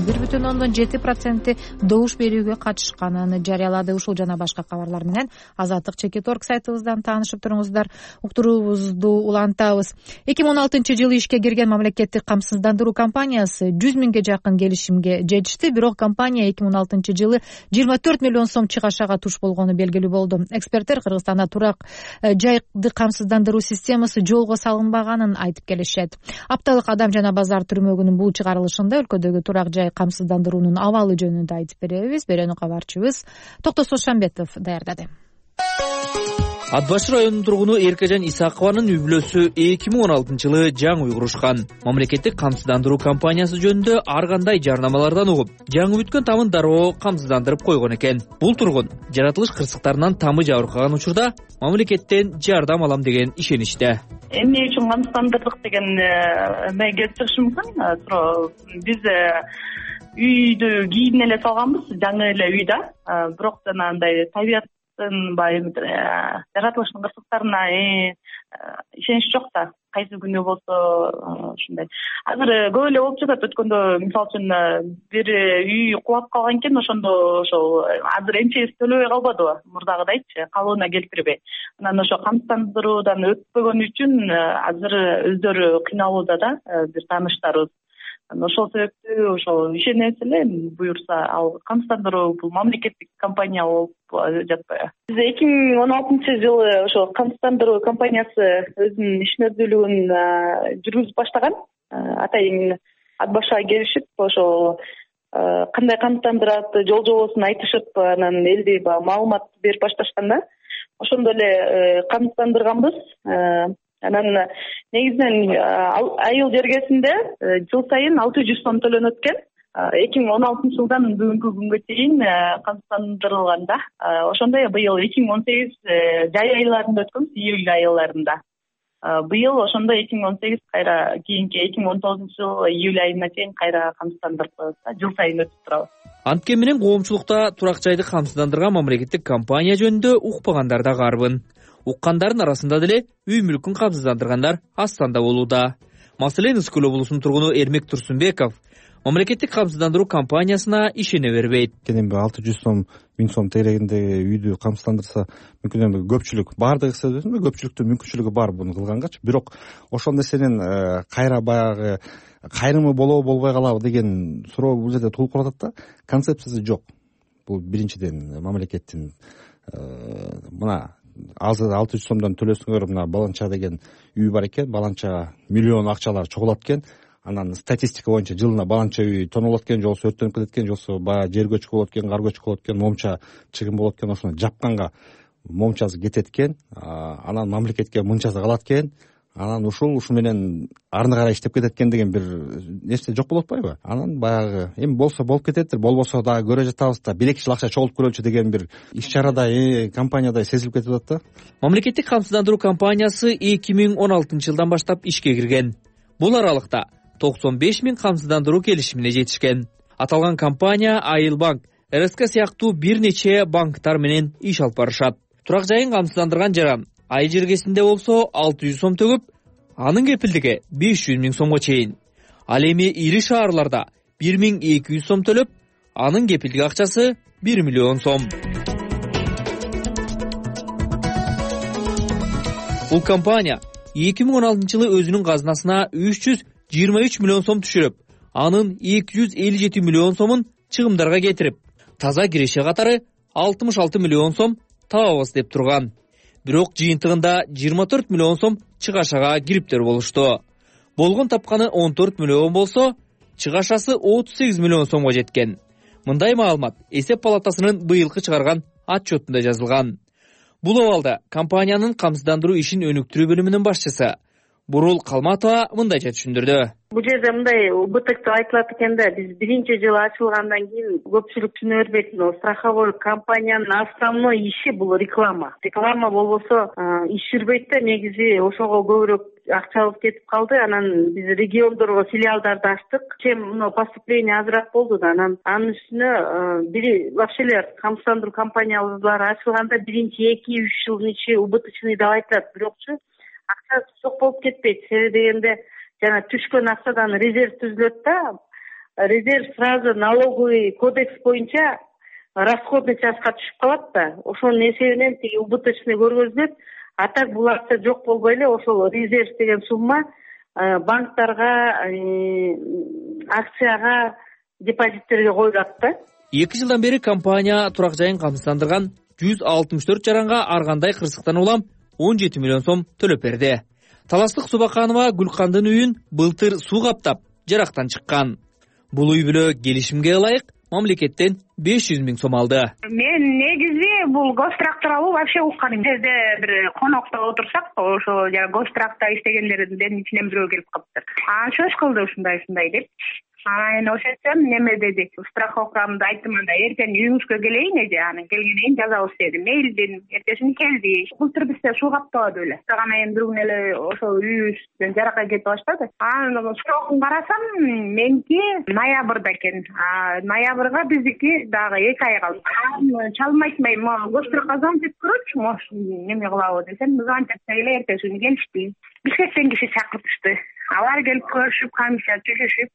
91,7% добуш берүүгө катышканын жарыялады. Ушул жана башка кабарлар менен Азаттык Чекит.орг сайтыбыздан таанышып туруңуздар. Уктуруубузду улантабыз. 2016-жылы ишке кирген мамлекеттик камсыздандыруу компаниясы 100 миңге жакын келишимге жетишти. Бирок компания 2016-жылы 24 миллион сом чыгашага туш болгону белгилүү болду. Эксперттер Кыргызстанда турак жайды камсыздандыруу системасы жолго салынбаганын айтып келишет. Апталык Адам жана базар түрмөгүнүн бул чыгарылышында өлкөдөгү турак жай камсыздандыруунун абалы жөнүндө айтып беребиз. Берүүнү кабарчыбыз Токтосо Шамбетов даярдады. Ат башы районунун тургуну Эркежан Исакованын үй бүлөсү 2016-жылы жаңы үй курушкан. Мамлекеттик камсыздандыруу компаниясы жөнүндө ар кандай жарнамалардан угуп, жаңы бүткөн тамын дароо камсыздандырып койгон экен. Бул тургун жаратылыш кырсыктарынан тамы жабыркаган учурда мамлекеттен жардам алам деген ишеничте. Эмне үчүн камсыздандырдык деген эмеге келип чыгышы мүмкүн. Биз үйдү кийин эле салганбыз, жаңы эле үй да. Бирок жана андай табият жаратылыштын кырсыктарына ишенич жок да. Кайсы күнү болсо ушундай. Азыр көп эле болуп жатат. Өткөндө мисалы үчүн бир үй кулап калган экен, ошондо ошол азыр эмчегиси төлөбөй калбадыбы, мурдагыдайчы, калыбына келтирбей. Анан ошо камсыздандыруудан өтпөгөн үчүн азыр өздөрү кыйналууда да, бир тааныштарыбыз. Ошол себептүү ошол ишенебиз эле, буюрса ал камсыздандыруу бул мамлекеттик компания болуп жатпайбы. Биз 2016-жылы ошол камсыздандыруу компаниясы өзүнүн ишмердүүлүгүн жүргүзүп баштаган. Атайын ат башыга келишип, ошол кандай камсыздандырат, жол-жобосун айтышып, анан элди маалымат берип башташкан да. Ошондо эле камсыздандырганбыз. Анан негизинен айыл жергесинде жыл сайын 600 сом төлөнөт экен. 2016-жылдан бүгүнкү күнгө чейин камсыздандырылган да. Ошондой быйыл 2018 жай айларында өткөнбүз, июль айыларында. Быйыл ошондо 2018 кайра кийинки 2019 июль айына чейин кайра камсыздандырып коебуз да, жыл сайын өтүп турабыз. Анткени менен коомчулукта турак жайды камсыздандырган мамлекеттик компания жөнүндө укпагандар да карбын. Уккандардын арасында деле үй мүлкүн камсыздандыргандар аз санда болууда. Маселен, Ысык Көл облусунун тургуну Эрмек Турсунбеков мамлекеттик камсыздандыруу компаниясына ишене бербейт. Эми 600 сом, 1000 сом тегерегиндеги үйдү камсыздандырса, мүмкүн эми көпчүлүк баардыгы эсебесинде көпчүлүктүн мүмкүнчүлүгү бар буну кылгангачы. Бирок ошол нерсенин кайра баягы кайрымы болобу болбой калабы деген суроо бул жерде туулуп атат да. Концепциясы жок. Бул биринчиден мамлекеттин мына азыр 600 сомдон төлөсүңөр, мына Баланча деген үй бар экен, Баланчага миллион акчалар чогулат экен. Анан статистика боюнча жылына Баланча үй тонолот экен, жолсу өрттөнүп кетет экен, жолсу баягы жер көчкү болот экен, кар көчкү болот экен, момча чыгым болот экен, ошону жапканга момчасы кетет экен, анан мамлекетке мынчасы калат экен. Анан ушу менен арны карай иштеп кетет экен деген бир нерсе жок болуп атпайбы? Анан баягы эми болсо болуп кететтир, болбосо дагы көрө жатабыз да, бир эки жыл акча чогултуп көрөлүчү деген бир иш чарада компанияда сезилип кетип атат да. Мамлекеттик камсыздандыруу компаниясы 2016-жылдан баштап ишке кирген. Бул аралыкта 95 миң камсыздандыруу келишимине жетишкен. Аталган компания Айылбанк, РСК сыяктуу бир нече банктар менен иш алып барышат. Турак жайын камсыздандырган жаран ай жергесинде болсо 600 сом төгүп, анын кепилдиги 500 миң сомго чейин. Ал эми ири шаарларда 1200 сом төлөп, анын кепилдик акчасы 1 миллион сом. Бул компания 2016-жылы өзүнүн казынасына 323 миллион сом түшүрүп, анын 257 миллион сомун чыгымдарга кетирип, таза киреше катары 66 миллион сом табабыз деп турган. Бирок жыйынтыгында 24 миллион сом чыгашага кириптер болушту. Болгон тапканы 14 миллион болсо, чыгашасы 38 миллион сомго жеткен. Мындай маалымат Эсеп палатасынын быйылкы чыгарган отчетунда жазылган. Бул абалда компаниянын камсыздандыруу ишин өнүктүрүү бөлүмүнүн башчысы Бурул Калматова мындайча түшүндүрдү. Бул жерде мындай убытыктуу айтылат экен да, биз биринчи жылы ачылгандан кийин көпчүлүк түшүнө бербейт. Страховой компаниянын основной иши бул реклама. Реклама болбосо иш жүрбөйт да, негизи ошого көбүрөөк акча алып кетип калды. Анан биз региондорго филиалдарды ачтык. Мына поступление азыраак болду да, анан анын үстүнө бири вообще эле камсыздандыруу компаниялары ачылганда 1-2-3 жылдын ичи убыточный деп айтат. Бирокчу акча жок болуп кетпейт. Себеби дегенде жана түшкөн акчадан резерв түзүлөт да. Резерв сразу налоговый кодекс боюнча расходный частька түшүп калат да. Ошонун эсебинен тиги убыточный көргөзүлөт. А так бул акча жок болбой эле ошол резерв деген сумма банктарга, акцияга, депозиттерге коюлат да. 2 жылдан бери компания турак жайын камсыздандырган 164 жаранга ар кандай кырсыктан улам 17 миллион сом төлөп берди. Таластык Субаканова Гүлкандын үйүн былтыр суу каптап, жарактан чыккан. Бул үй бүлө келишимге ылайык мамлекеттен 500 миң сом алды. Мен негизи бул гострак тууралуу вообще укканым. Жерде бир конокто отурсак, ошо гостракта иштегендердин ичинен бирөө келип калыптыр. Сөз кылды ушундай деп. Анан ошентсем неме деди. Страховкамды айттым, анда эртең үйүңүзгө келейин эже, анан келгенден кийин жазабыз деди. Мейлдин эртесин келди. Былтыр бизде суу каптабады эле. Анан эми бир күн эле ошол үйүбүздөн жаракка кетип баштады. Анан срокун карасам, меники ноябрда экен. Ноябрга биздики дагы 2 ай калды. Чалмайт мага гостракка звонить көрөчү, может неме кылабы десем, звонить эле эртеси күнү келишти. Бишкектен киши чакыртышты. Алар келип көрүшүп, комиссия түзүшүп,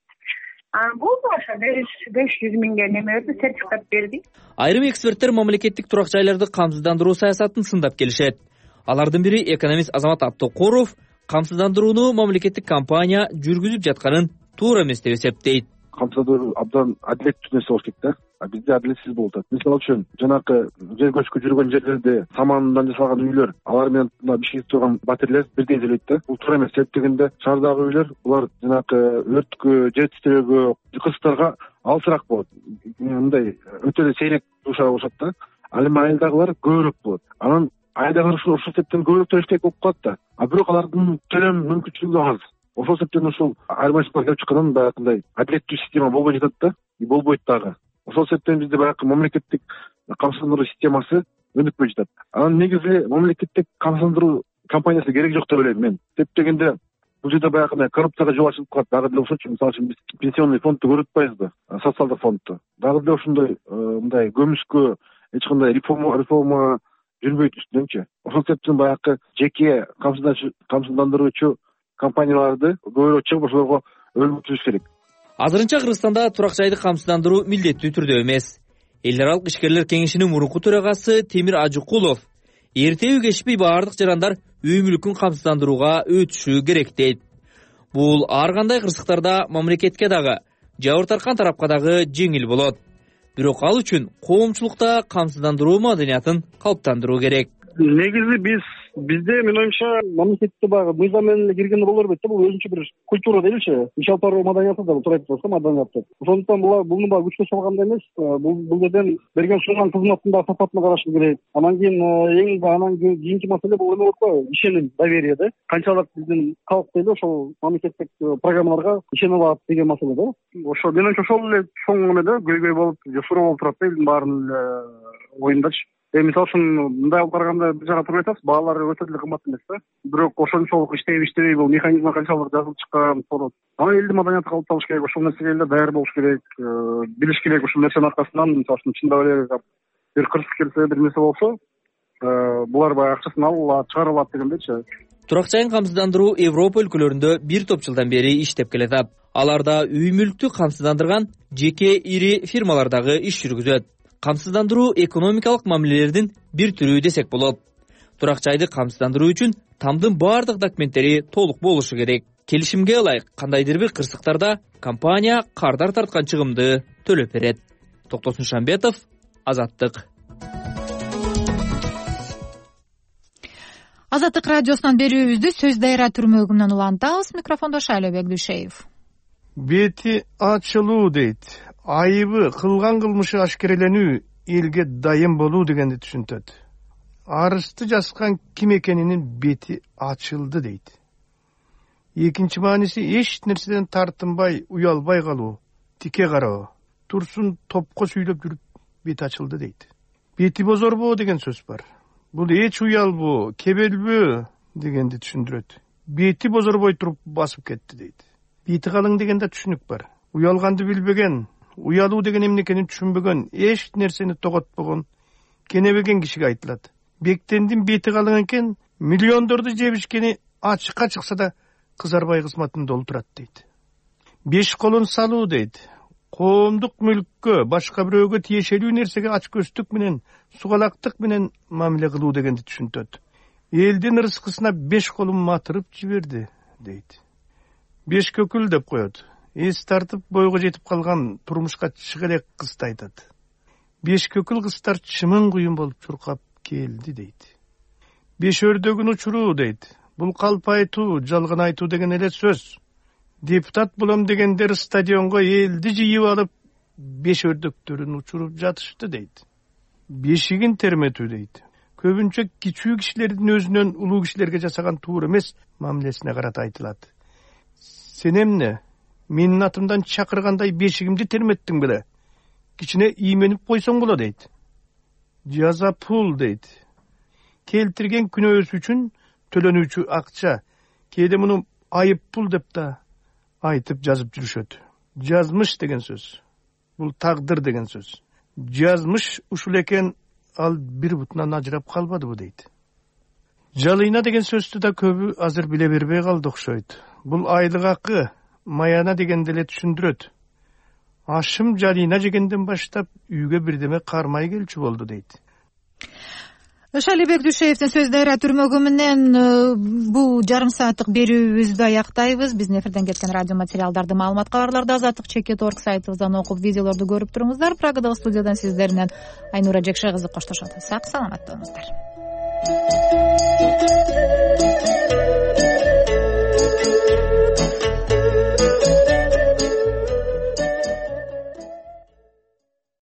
болду ошо 500 миңге неме берди, сертификат берди. Айрым эксперттер мамлекеттик турак жайларды камсыздандыруу саясатын сындап келишет. Алардын бири экономист Азамат Абтокоров камсыздандырууну мамлекеттик компания жүргүзүп жатканын туура эмес деп эсептейт. Камсыздандыруу абдан адилеттүү нерсе болуш керек да. Бизде адилетсиз болуп атат. Мисалы үчүн жанакы жер көчкү жүргөн жерлерде самандан жасалган үйлөр, алар менен бишкек турган батирелер бирдей төлөйт да. Бул туура эмес. Себеп дегенде шаардагы үйлөр булар жанакы өрткө, жер титирөөгө, кырсыктарга алысыраак болот. Мындай өтө эле сейрек дуушар болушат да. Ал эми айылдагылар көбүрөөк болот. Анан айылдагылар ушул себептен көбүрөөк төлөш керек болуп калат да. Бирок алардын төлөм мүмкүнчүлүгү аз. Ошол себептен ушул айырмачылыктар келип чыккандан баягындай адилеттүү система болбой жатат да. Болбойт дагы. Ошол себептен бизде баягы мамлекеттик камсыздандыруу системасы өнүкпөй жатат. Анан негизи мамлекеттик камсыздандыруу компаниясы керек жок деп ойлойм мен. Себеп дегенде бул жерде баягы коррупцияга жол ачылып калат. Дагы деле ошочу мисалы үчүн биз пенсионный фондду көрүп атпайбызбы да, социалдык фондду. Дагы деле ошондой мындай көмүскө эч кандай реформа жүрбөйт үстүнөнчү. Ошол себептен баягы жеке камсыздандыруучу компанияларды көбүрөөк чыгып ошолорго өргөтүш керек. Азырынча Кыргызстанда турак жайды камсыздандыруу милдеттүү түрдө эмес. Эл аралык ишкерлер кеңешинин мурунку төрагасы Темир Ажыкулов эртеби кечпей баардык жарандар үй мүлкүн камсыздандырууга өтүшү керек дейт. Бул ар кандай кырсыктарда мамлекетке дагы, жабыр тарткан тарапка дагы жеңил болот. Бирок ал үчүн коомчулукта камсыздандыруу маданиятын калыптандыруу керек. Негизи бизде менин оюмча мамлекетте баягы мыйзам менен эле киргенде боло бербейт да, бул өзүнчө бир культура дейбичи, иш алып баруу маданияты да туура айтып атасыз, маданият деп. Ошондуктан буну баягы күчкө салганда эмес, бул жерден берген сунуlan кызматтын да сапатына карашыбыз керек. Анан кийинки маселе бул эме болот го, ишеним, доверие да. Канчалык биздин калк дейли ошол мамлекеттик программаларга ишене алат деген маселе да. Ошо менин ошол эле чоң эме да, көйгөй болуп, суроо болуп турат да элдин баарынын эле оюндачы. Мисалы үчүн мындай алып караганда бир жака туруп айтасыз, баалар өтө эле кымбат эмес да. Бирок ошончолук иштебей бул механизм канчалык жазылып чыккан болот. Анан элдин маданияты калыпталыш керек, ошол нерсеге эле даяр болуш керек, билиш керек. Ушул нерсенин аркасынан мисалы үчүн чындап эле бир кырсык келсе, бир нерсе болсо, булар баягы акчасын алып чыгарып алат дегендейчи. Турак жайын камсыздандыруу Европа өлкөлөрүндө бир топ жылдан бери иштеп келет. Аларда үй мүлктү камсыздандырган жеке ири фирмалар дагы иш жүргүзөт. Камсыздандыруу экономикалык мамилелердин бир түрү десек болот. Турак жайды камсыздандыруу үчүн тамдын баардык документтери толук болушу керек. Келишимге ылайык кандайдыр бир кырсыктарда компания кардар тарткан чыгымды төлөп берет. Токтосун Шамбетов, Азаттык. Азаттык радиосунан берүүбүздү сөз дайра түрмөгүнөн улантабыз. Микрофондо Шайлобек Дүйшеев. Бети ачылуу дейт. Айыбы кылган кылмышы ашкереленүү элге дайым болуу дегенди түшүнтөт. Арызды жазган ким экенинин бети ачылды дейт. Экинчи мааниси эч нерседен тартынбай, уялбай калуу, тике кароо, турсун топко сүйлөп жүрүп бети ачылды дейт. Бети бозорбоо деген сөз бар. Бул эч уялбоо, кебелбөө дегенди түшүндүрөт. бети бозорбой туруп басып кетти дейт. Бети калың деген да түшүнүк бар. Уялганды билбеген, уялуу деген эмне экенин түшүнбөгөн, эч нерсени тоготпогон, кенебеген кишиге айтылат. Бектендин бети калың экен, миллиондорду жебишкени ачыкка чыкса да кызарбай кызматын долтурат дейт. Беш колун салуу дейт. Коомдук мүлккө, башка бирөөгө тиешелүү нерсеге ачкөздүк менен, сугалактык менен мамиле кылуу дегенди түшүнтөт. Элдин ырыскысына беш колун матырып жиберди дейт. Беш көкүл деп коет. Эс тартып бойго жетип калган турмушка чыга элек кызды айтат. Беш көкүл кыздар чымын куюн болуп чуркап келди дейт. Беш өрдөгүн учуруу дейт. Бул калп айтуу, жалган айтуу деген эле сөз. Депутат болом дегендер стадионго элди жыйып алып, беш өрдөктөрүн учуруп жатышты дейт. Бешигин терметүү дейт. Көбүнчө кичүү кишилердин өзүнөн улуу кишилерге жасаган туура эмес мамилесине карата айтылат. Сен эмне? Менин атымдан чакыргандай бешигимди терметтиң беле? Кичине ийменип койсоң болот дейт. Жаза пул дейт. Келтирген күнөөсү үчүн төлөнүүчү акча. Кээде муну айып пул деп да айтып жазып жүрүшөт. Жазмыш деген сөз. Бул тагдыр деген сөз. Жазмыш ушул экен, ал бир бутунан ажырап калбадыбы дейт. Жалыйна деген сөздү да көбү азыр биле бербей калды окшойт. Бул айлык акы, маяна дегенди эле түшүндүрөт. Ашым жалыйна жегенден баштап үйгө бирдеме кармай келчү болду дейт. Шалибек Дүйшеевдин сөздөрү түрмөгү менен бул жарым сааттык берүүбүздү аяктайбыз. Биздин эфирден кеткен радио материалдарды, маалымат, кабарларды azatlyk.org сайтыбыздан окуп, видеолорду көрүп туруңуздар. Прагадагы студиядан сиздер менен Айнура Жекше кызы коштошот. Сак саламатта болуңуздар.